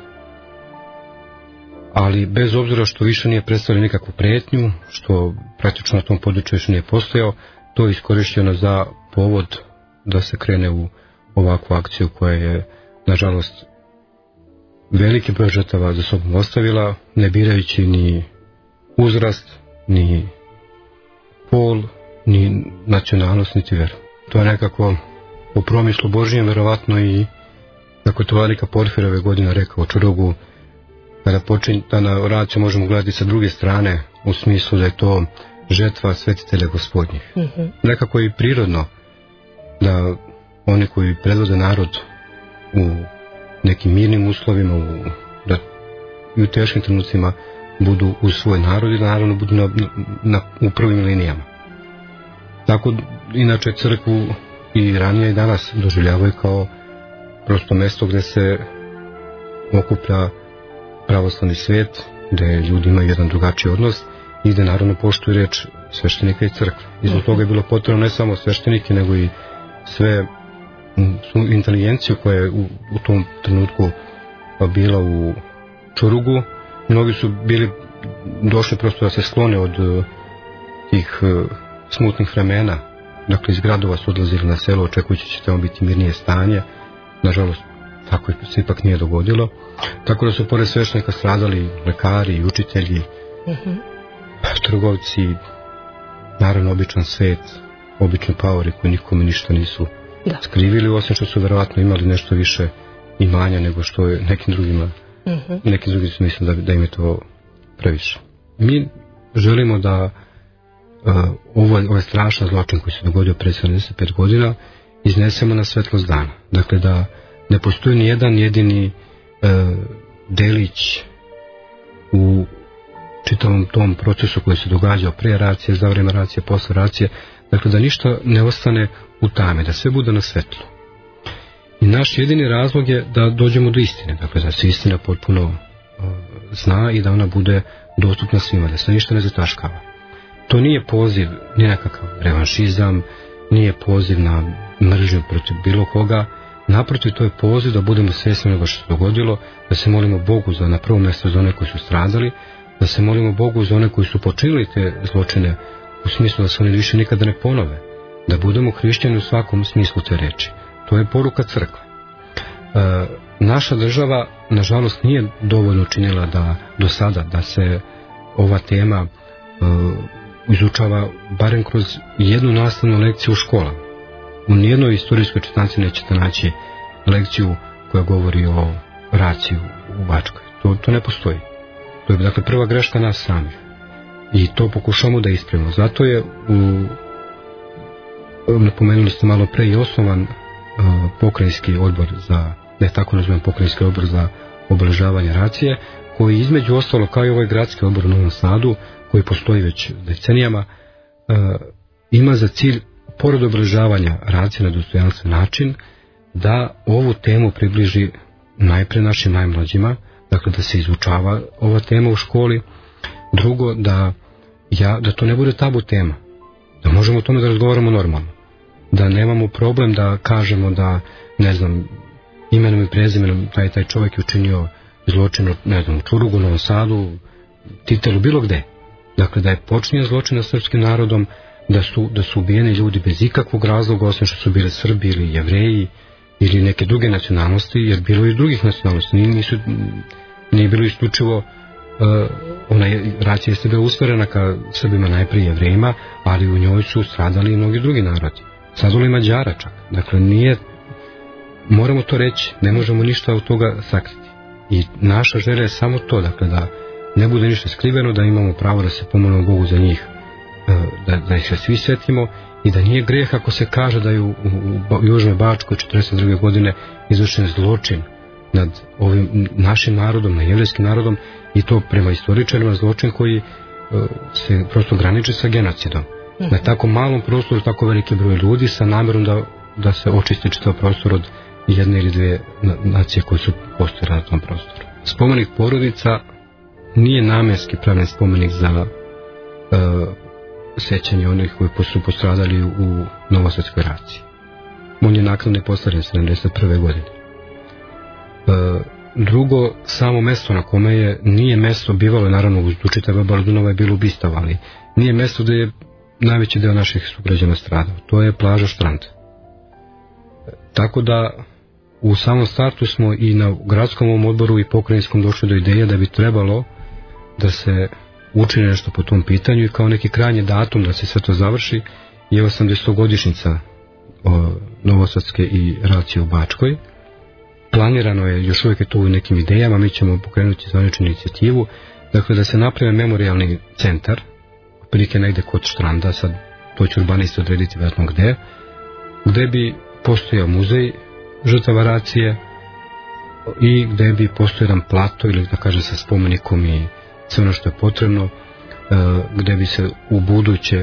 Ali bez obzira što više nije predstavljeno nikakvu prijetnju, što praktično na tom području više nije postojao, to je iskorišteno za povod da se krene u ovakvu akciju koja je, nažalost, veliki broj žrtava za sobom ostavila, ne birajući ni uzrast, ni pol, ni nacionalnost, niti veru. To je nekako po promišlu Božijem, verovatno, i kako je to Vladika Porfir ove godine rekao u Čurugu, kada na raciju možemo gledati sa druge strane, u smislu da je to žetva svetitelja gospodnjih. Nekako je i prirodno da oni koji predvode narod u nekim mirnim uslovima, da i u teškim trenucima budu uz svoj narod i da naravno budu u prvim linijama. Tako, inače, crkvu i ranije i danas doživljavaju kao prosto mesto gdje se okuplja pravoslavni svijet, gdje ljudi imaju jedan drugačiji odnos i gdje naravno poštuju reč sveštenika i crkve. I zbog toga je bilo potrebno ne samo sveštenike, nego i sve inteligenciju koja je u tom trenutku bila u Čurugu. Mnogi su bili došli prosto da se sklone od tih smutnih vremena. Dakle, iz gradova su odlazili na selo očekujući će tamo biti mirnije stanje. Nažalost, tako se ipak nije dogodilo. Tako da su pored sveštenika stradali lekari i učitelji, trgovci, naravno običan svet, obični paori koji nikome ništa nisu skrivili, osim što su verovatno imali nešto više imanja nego što je nekim drugima. Neki drugi su mislili da im je to previše. Mi želimo da ovaj strašan zločin koji se dogodio pre 75 godina iznesemo na svetlost dana. Dakle, da ne postoji ni jedan jedini delić u čitavom tom procesu koji se događao pre racije, za vreme racije, posle racije. Dakle, da ništa ne ostane u tame, da sve bude na svetlu. I naš jedini razlog je da dođemo do istine, dakle da se istina potpuno zna i da ona bude dostupna svima, da se ništa ne zataškava. To nije poziv ni nekakav revanšizam, nije poziv na mržnju protiv bilo koga, naprotiv, to je poziv da budemo svjesni onoga što se dogodilo, da se molimo Bogu na prvo mjesto za one koji su stradali, da se molimo Bogu za one koji su počinili te zločine, u smislu da se oni više nikada ne ponove, da budemo hrišćani u svakom smislu te reči. To je poruka crkve. Naša država, nažalost, nije dovoljno učinila do sada da se ova tema izučava barem kroz jednu nastavnu lekciju u školama. U nijednoj istorijskoj čitanci nećete naći lekciju koja govori o raciji u Bačkoj. To ne postoji. To je, dakle, prva greška nas samih. I to pokušamo da ispravimo. Zato je, napomenuli ste malo pre, i osnovan pokrajinski odbor za, ne tako nazovem, pokrajinski odbor za obeležavanje racije, koji između ostalo, kao i ovaj gradski odbor u Novom Sadu, koji postoji već decenijama, ima za cilj, pored obeležavanja racije na dostojanstven način, da ovu temu približi najpre našim najmlađima, dakle da se izučava ova tema u školi. Drugo, da to ne bude tabu tema, da možemo o tome da razgovaramo normalno, da nemamo problem da kažemo da, ne znam, imenom i prezimenom taj čovjek je učinio zločin, ne znam, u Čurugu, Novom Sadu, Titelu, bilo gde. Dakle, da je počinio zločin nad srpskim narodom, da su ubijeni ljudi bez ikakvog razloga, osim što su bili Srbi ili Jevreji ili neke druge nacionalnosti, jer bilo i drugih nacionalnosti. Nije bilo isključivo, racija jeste bila usmerena ka Srbima, najprije Jevrejima, ali u njoj su stradali i mnogi drugi narodi. Stradali i Mađara čak. Dakle, moramo to reći, ne možemo ništa od toga sakriti. I naša želja je samo to, dakle, da ne bude ništa skriveno, da imamo pravo da se pomolimo Bogu za njih, da ih se svi setimo i da nije greh ako se kaže da je u Južnoj Bačkoj 1942. godine izvršen zločin nad ovim našim narodom, nad jevrejskim narodom, i to prema istoričarima zločin koji se prosto graniči sa genocidom. Na tako malom prostoru, tako veliki broj ljudi, sa namjerom da se očisti čitav prostor od jedne ili dvije nacije koje su postojale na tom prostoru. Spomenik porodica nije namenski pravljen spomenik za sećanje onih koji su postradali u Novosadskoj raciji. On je naknadno postavljen 1971. godine. Drugo, samo mesto na kome nije mesto, bivalo je naravno uz čitav obal Dunava je bilo ubistava, ali nije mesto gde je najveći deo naših sugrađana stradao. To je plaža Štrand. Tako da u samom startu smo i na gradskom odboru i pokrajinskom došli do ideje da bi trebalo da se učini nešto po tom pitanju i kao neki krajnji datum da se sve to završi je 80-godišnjica Novosadske i racije u Bačkoj. Planirano je, još uvijek je to u nekim idejama, mi ćemo pokrenuti zvaničnu inicijativu, dakle da se napravi memorijalni centar, otprilike negde kod Štranda, sad to će urbanisti odrediti vjerojatno gde bi postojao muzej žrtava racije i gde bi postojao jedan plato ili da kažem sa spomenikom i sve ono što je potrebno, gde bi se u buduće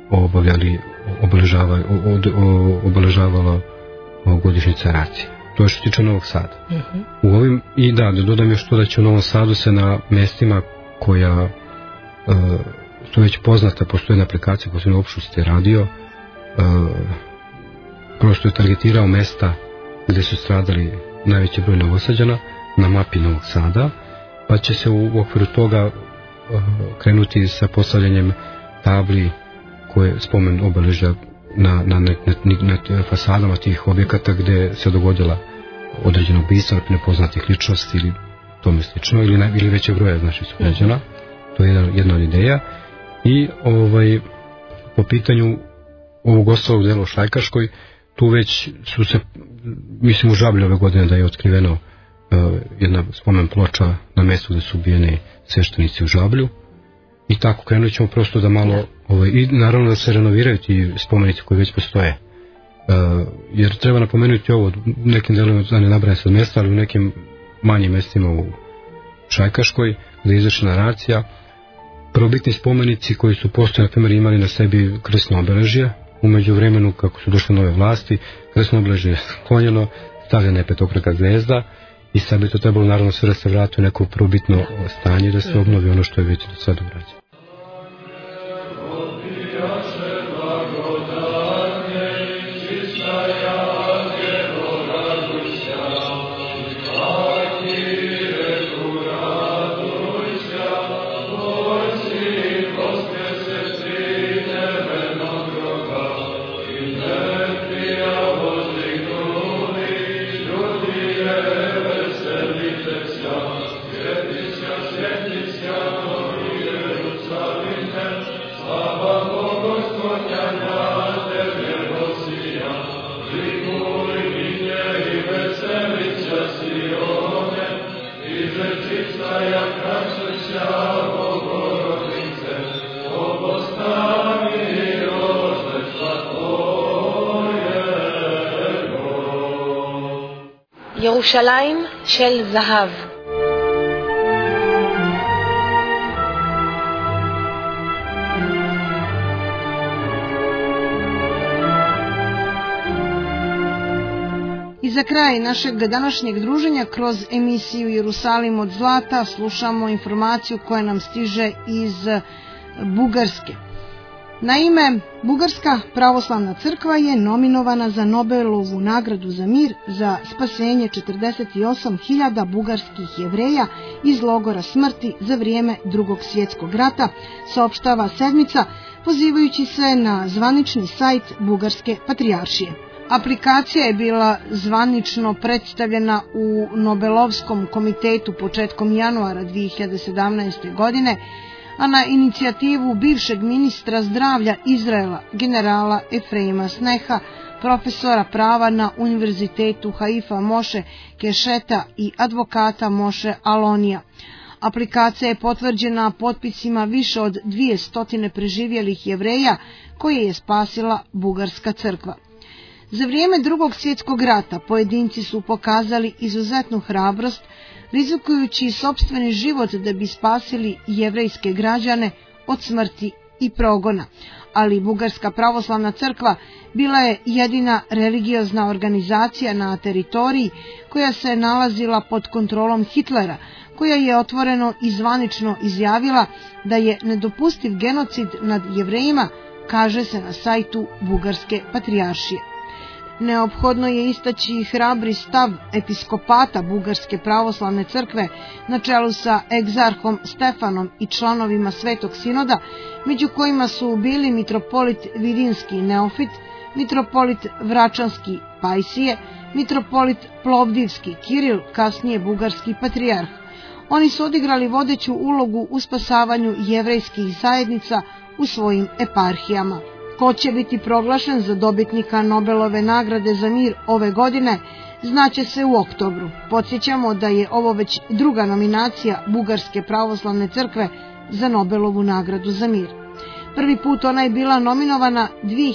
obeležavala godišnjica racije. To je što tiče Novog Sada. I da dodam još to da će u Novom Sadu se na mjestima koja su već poznata, postoje aplikacija koja se na opštosti radio, prosto je targetirao mesta gde su stradali najveći broj Novosađana na mapi Novog Sada, pa će se u okviru toga krenuti sa postavljanjem tabli koje spomen obeležja na fasadama tih objekata gde se dogodila određena ubistva nepoznatih ličnosti ili tome slično, ili veće broja naših sugrađana. To je jedna od ideja. I po pitanju ovog ostalog dela u Šajkaškoj, tu već su se, mislim, u Žablju ove godine da je otkriveno jedna spomen ploča na mjestu gde su ubijeni sveštenici u Žablju, i tako krenut ćemo prosto da malo i naravno da se renoviraju ti spomenici koji već postoje, jer treba napomenuti ovo, u nekim delovima da ne nabrajam sad mjesta, ali u nekim manjim mjestima u Šajkaškoj gde je izvršena racija, prvobitni spomenici koji su postojali, na primjer, imali na sebi krsno obeležje. Umeđu vremenu, kako su došle nove vlasti, krsno obeležje je sklonjeno, stavljena je petokraka zvezda i sad bi to trebalo naravno sve da se vrati u neko prvobitno stanje, da se obnovi ono što je već do sada urađeno. ירושלים של זהב. Iz za kraj našeg današnjeg druženja kroz emisiju Jerusalim od zlata slušamo informaciju koja nam stiže iz Bugarske. Naime, Bugarska pravoslavna crkva je nominovana za Nobelovu nagradu za mir za spasenje 48.000 bugarskih Jevreja iz logora smrti za vrijeme Drugog svjetskog rata, saopštava Sedmica, pozivajući se na zvanični sajt Bugarske patrijaršije. Aplikacija je bila zvanično predstavljena u Nobelovskom komitetu početkom januara 2017. godine, a na inicijativu bivšeg ministra zdravlja Izraela, generala Efreima Sneha, profesora prava na Univerzitetu Haifa Moše Kešeta i advokata Moše Alonija. Aplikacija je potvrđena potpisima više od 200 preživjelih Jevreja koje je spasila Bugarska crkva. Za vrijeme Drugog svjetskog rata pojedinci su pokazali izuzetnu hrabrost, rizikujući sopstveni život da bi spasili jevrejske građane od smrti i progona, ali Bugarska pravoslavna crkva bila je jedina religiozna organizacija na teritoriji koja se nalazila pod kontrolom Hitlera, koja je otvoreno i zvanično izjavila da je nedopustiv genocid nad Jevrejima, kaže se na sajtu Bugarske patrijaršije. Neophodno je istaći hrabri stav episkopata Bugarske pravoslavne crkve na čelu sa egzarhom Stefanom i članovima Svetog sinoda, među kojima su bili mitropolit Vidinski Neofit, mitropolit Vračanski Pajsije, mitropolit Plovdivski Kiril, kasnije bugarski patrijarh. Oni su odigrali vodeću ulogu u spasavanju jevrejskih zajednica u svojim eparhijama. Ko će biti proglašen za dobitnika Nobelove nagrade za mir ove godine, znaće se u oktobru. Podsjećamo da je ovo već druga nominacija Bugarske pravoslavne crkve za Nobelovu nagradu za mir. Prvi put ona je bila nominovana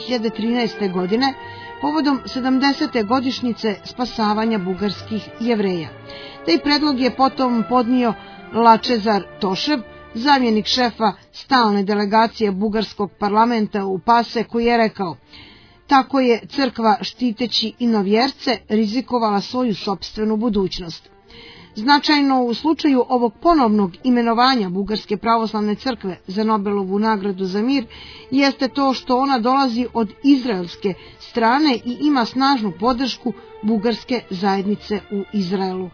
2013. godine povodom 70. godišnjice spasavanja bugarskih Jevreja. Taj predlog je potom podnio Lačezar Tošev, zamjenik šefa stalne delegacije bugarskog parlamenta u Pase, koji je rekao: tako je crkva, štiteći inovjerce, rizikovala svoju sopstvenu budućnost. Značajno u slučaju ovog ponovnog imenovanja Bugarske pravoslavne crkve za Nobelovu nagradu za mir jeste to što ona dolazi od izraelske strane i ima snažnu podršku bugarske zajednice u Izraelu.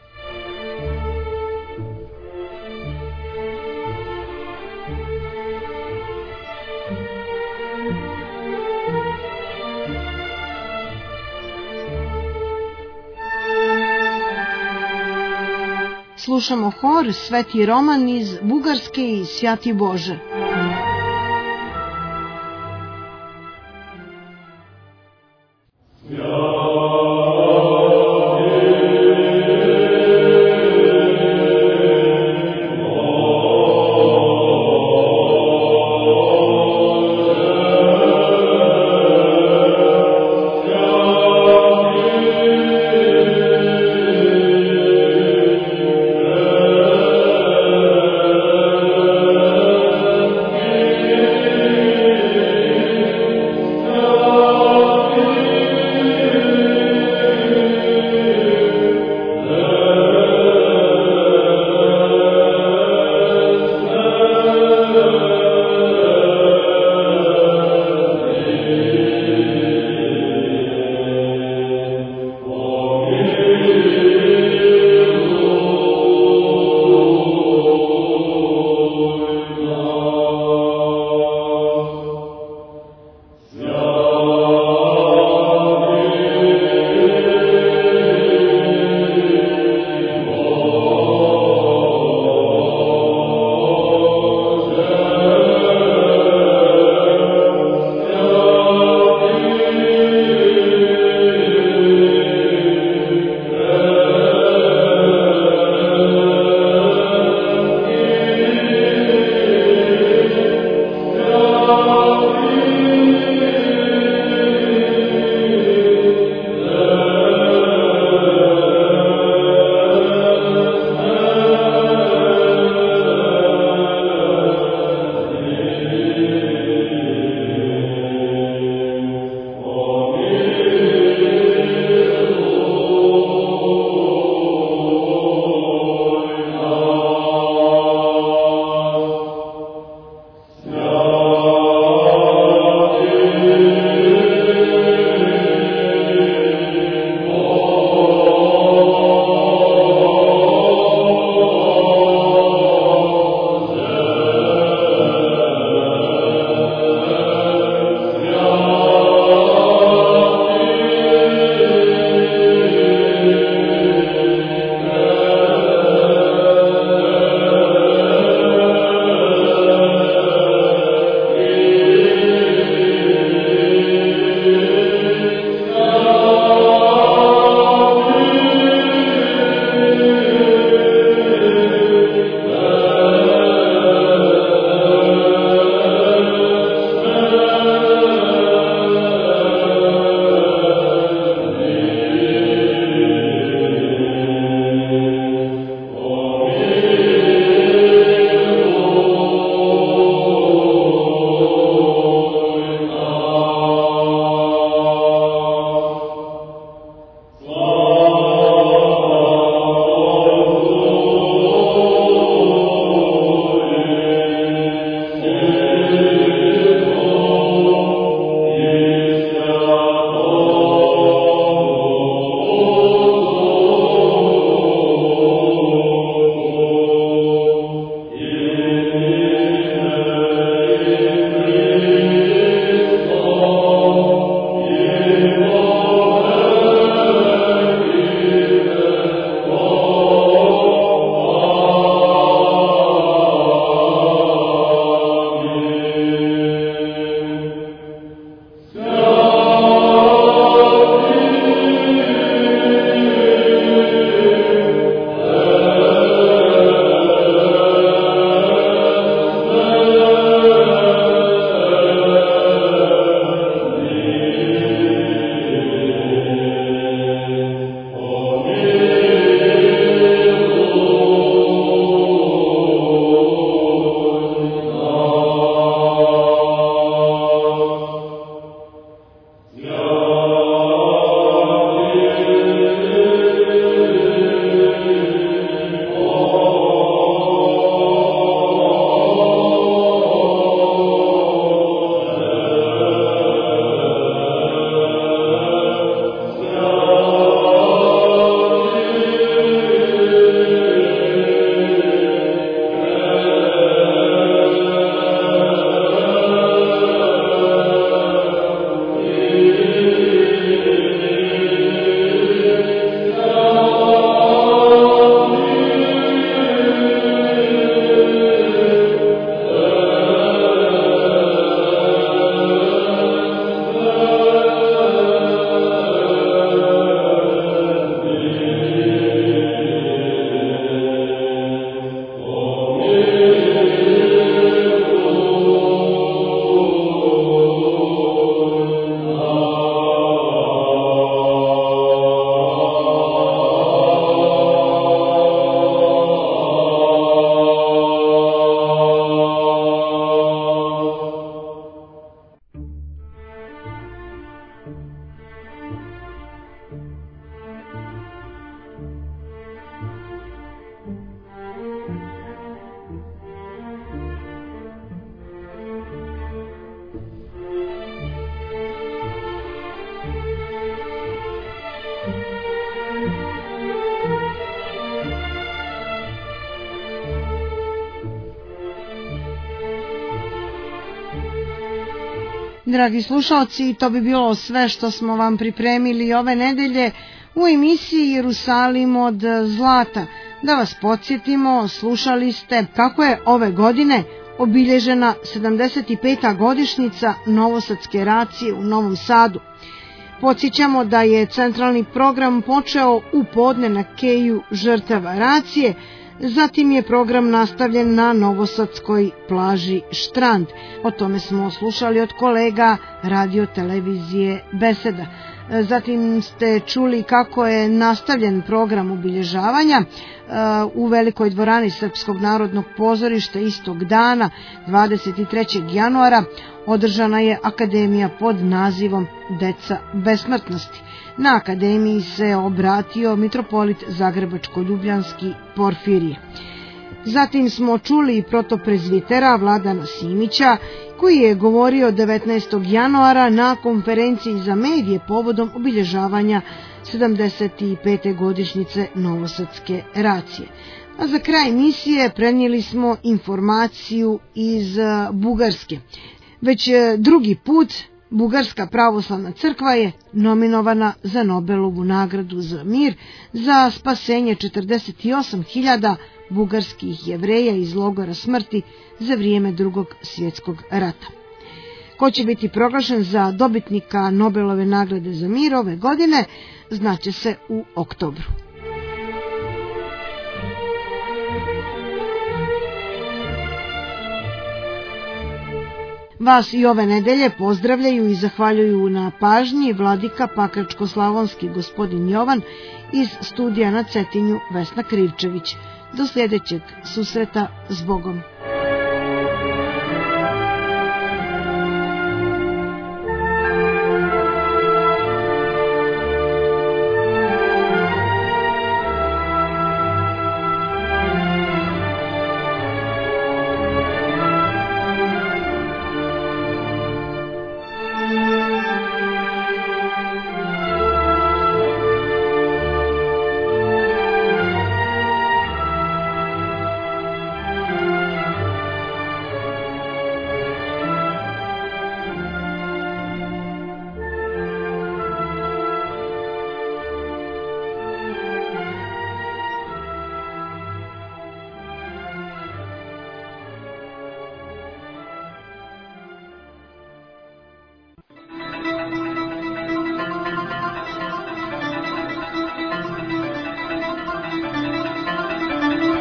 Slušamo hor Sveti Roman iz Bugarske i Svjati Bože. Dragi slušalci, to bi bilo sve što smo vam pripremili ove nedelje u emisiji Jerusalim od zlata. Da vas podsjetimo, slušali ste kako je ove godine obilježena 75. godišnjica Novosadske racije u Novom Sadu. Podsjećamo da je centralni program počeo u podne na keju žrtava racije, zatim je program nastavljen na Novosadskoj plaži Štrand. O tome smo slušali od kolega radio televizije Beseda. Zatim ste čuli kako je nastavljen program obilježavanja u velikoj dvorani Srpskog narodnog pozorišta istog dana, 23. januara, održana je akademija pod nazivom Deca besmrtnosti. Na akademiji se obratio mitropolit Zagrebačko-ljubljanski Porfirije. Zatim smo čuli protoprezvitera Vladana Simića, koji je govorio 19. januara na konferenciji za medije povodom obilježavanja 75. godišnjice Novosadske racije. A za kraj emisije prenijeli smo informaciju iz Bugarske. Već drugi put Bugarska pravoslavna crkva je nominovana za Nobelovu nagradu za mir za spasenje 48.000 bugarskih Jevreja iz logora smrti za vrijeme Drugog svjetskog rata. Ko će biti proglašen za dobitnika Nobelove nagrade za mir ove godine, znaće se u oktobru. Vas i ove nedelje pozdravljaju i zahvaljuju na pažnji vladika Pakračko-slavonski gospodin Jovan, iz studija na Cetinju Vesna Krivčević. Do sljedećeg susreta, s Bogom.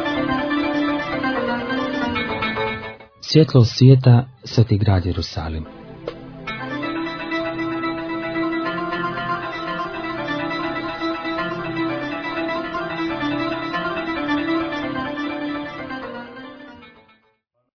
Svjetlo svijeta, sveti grad Jerusalim.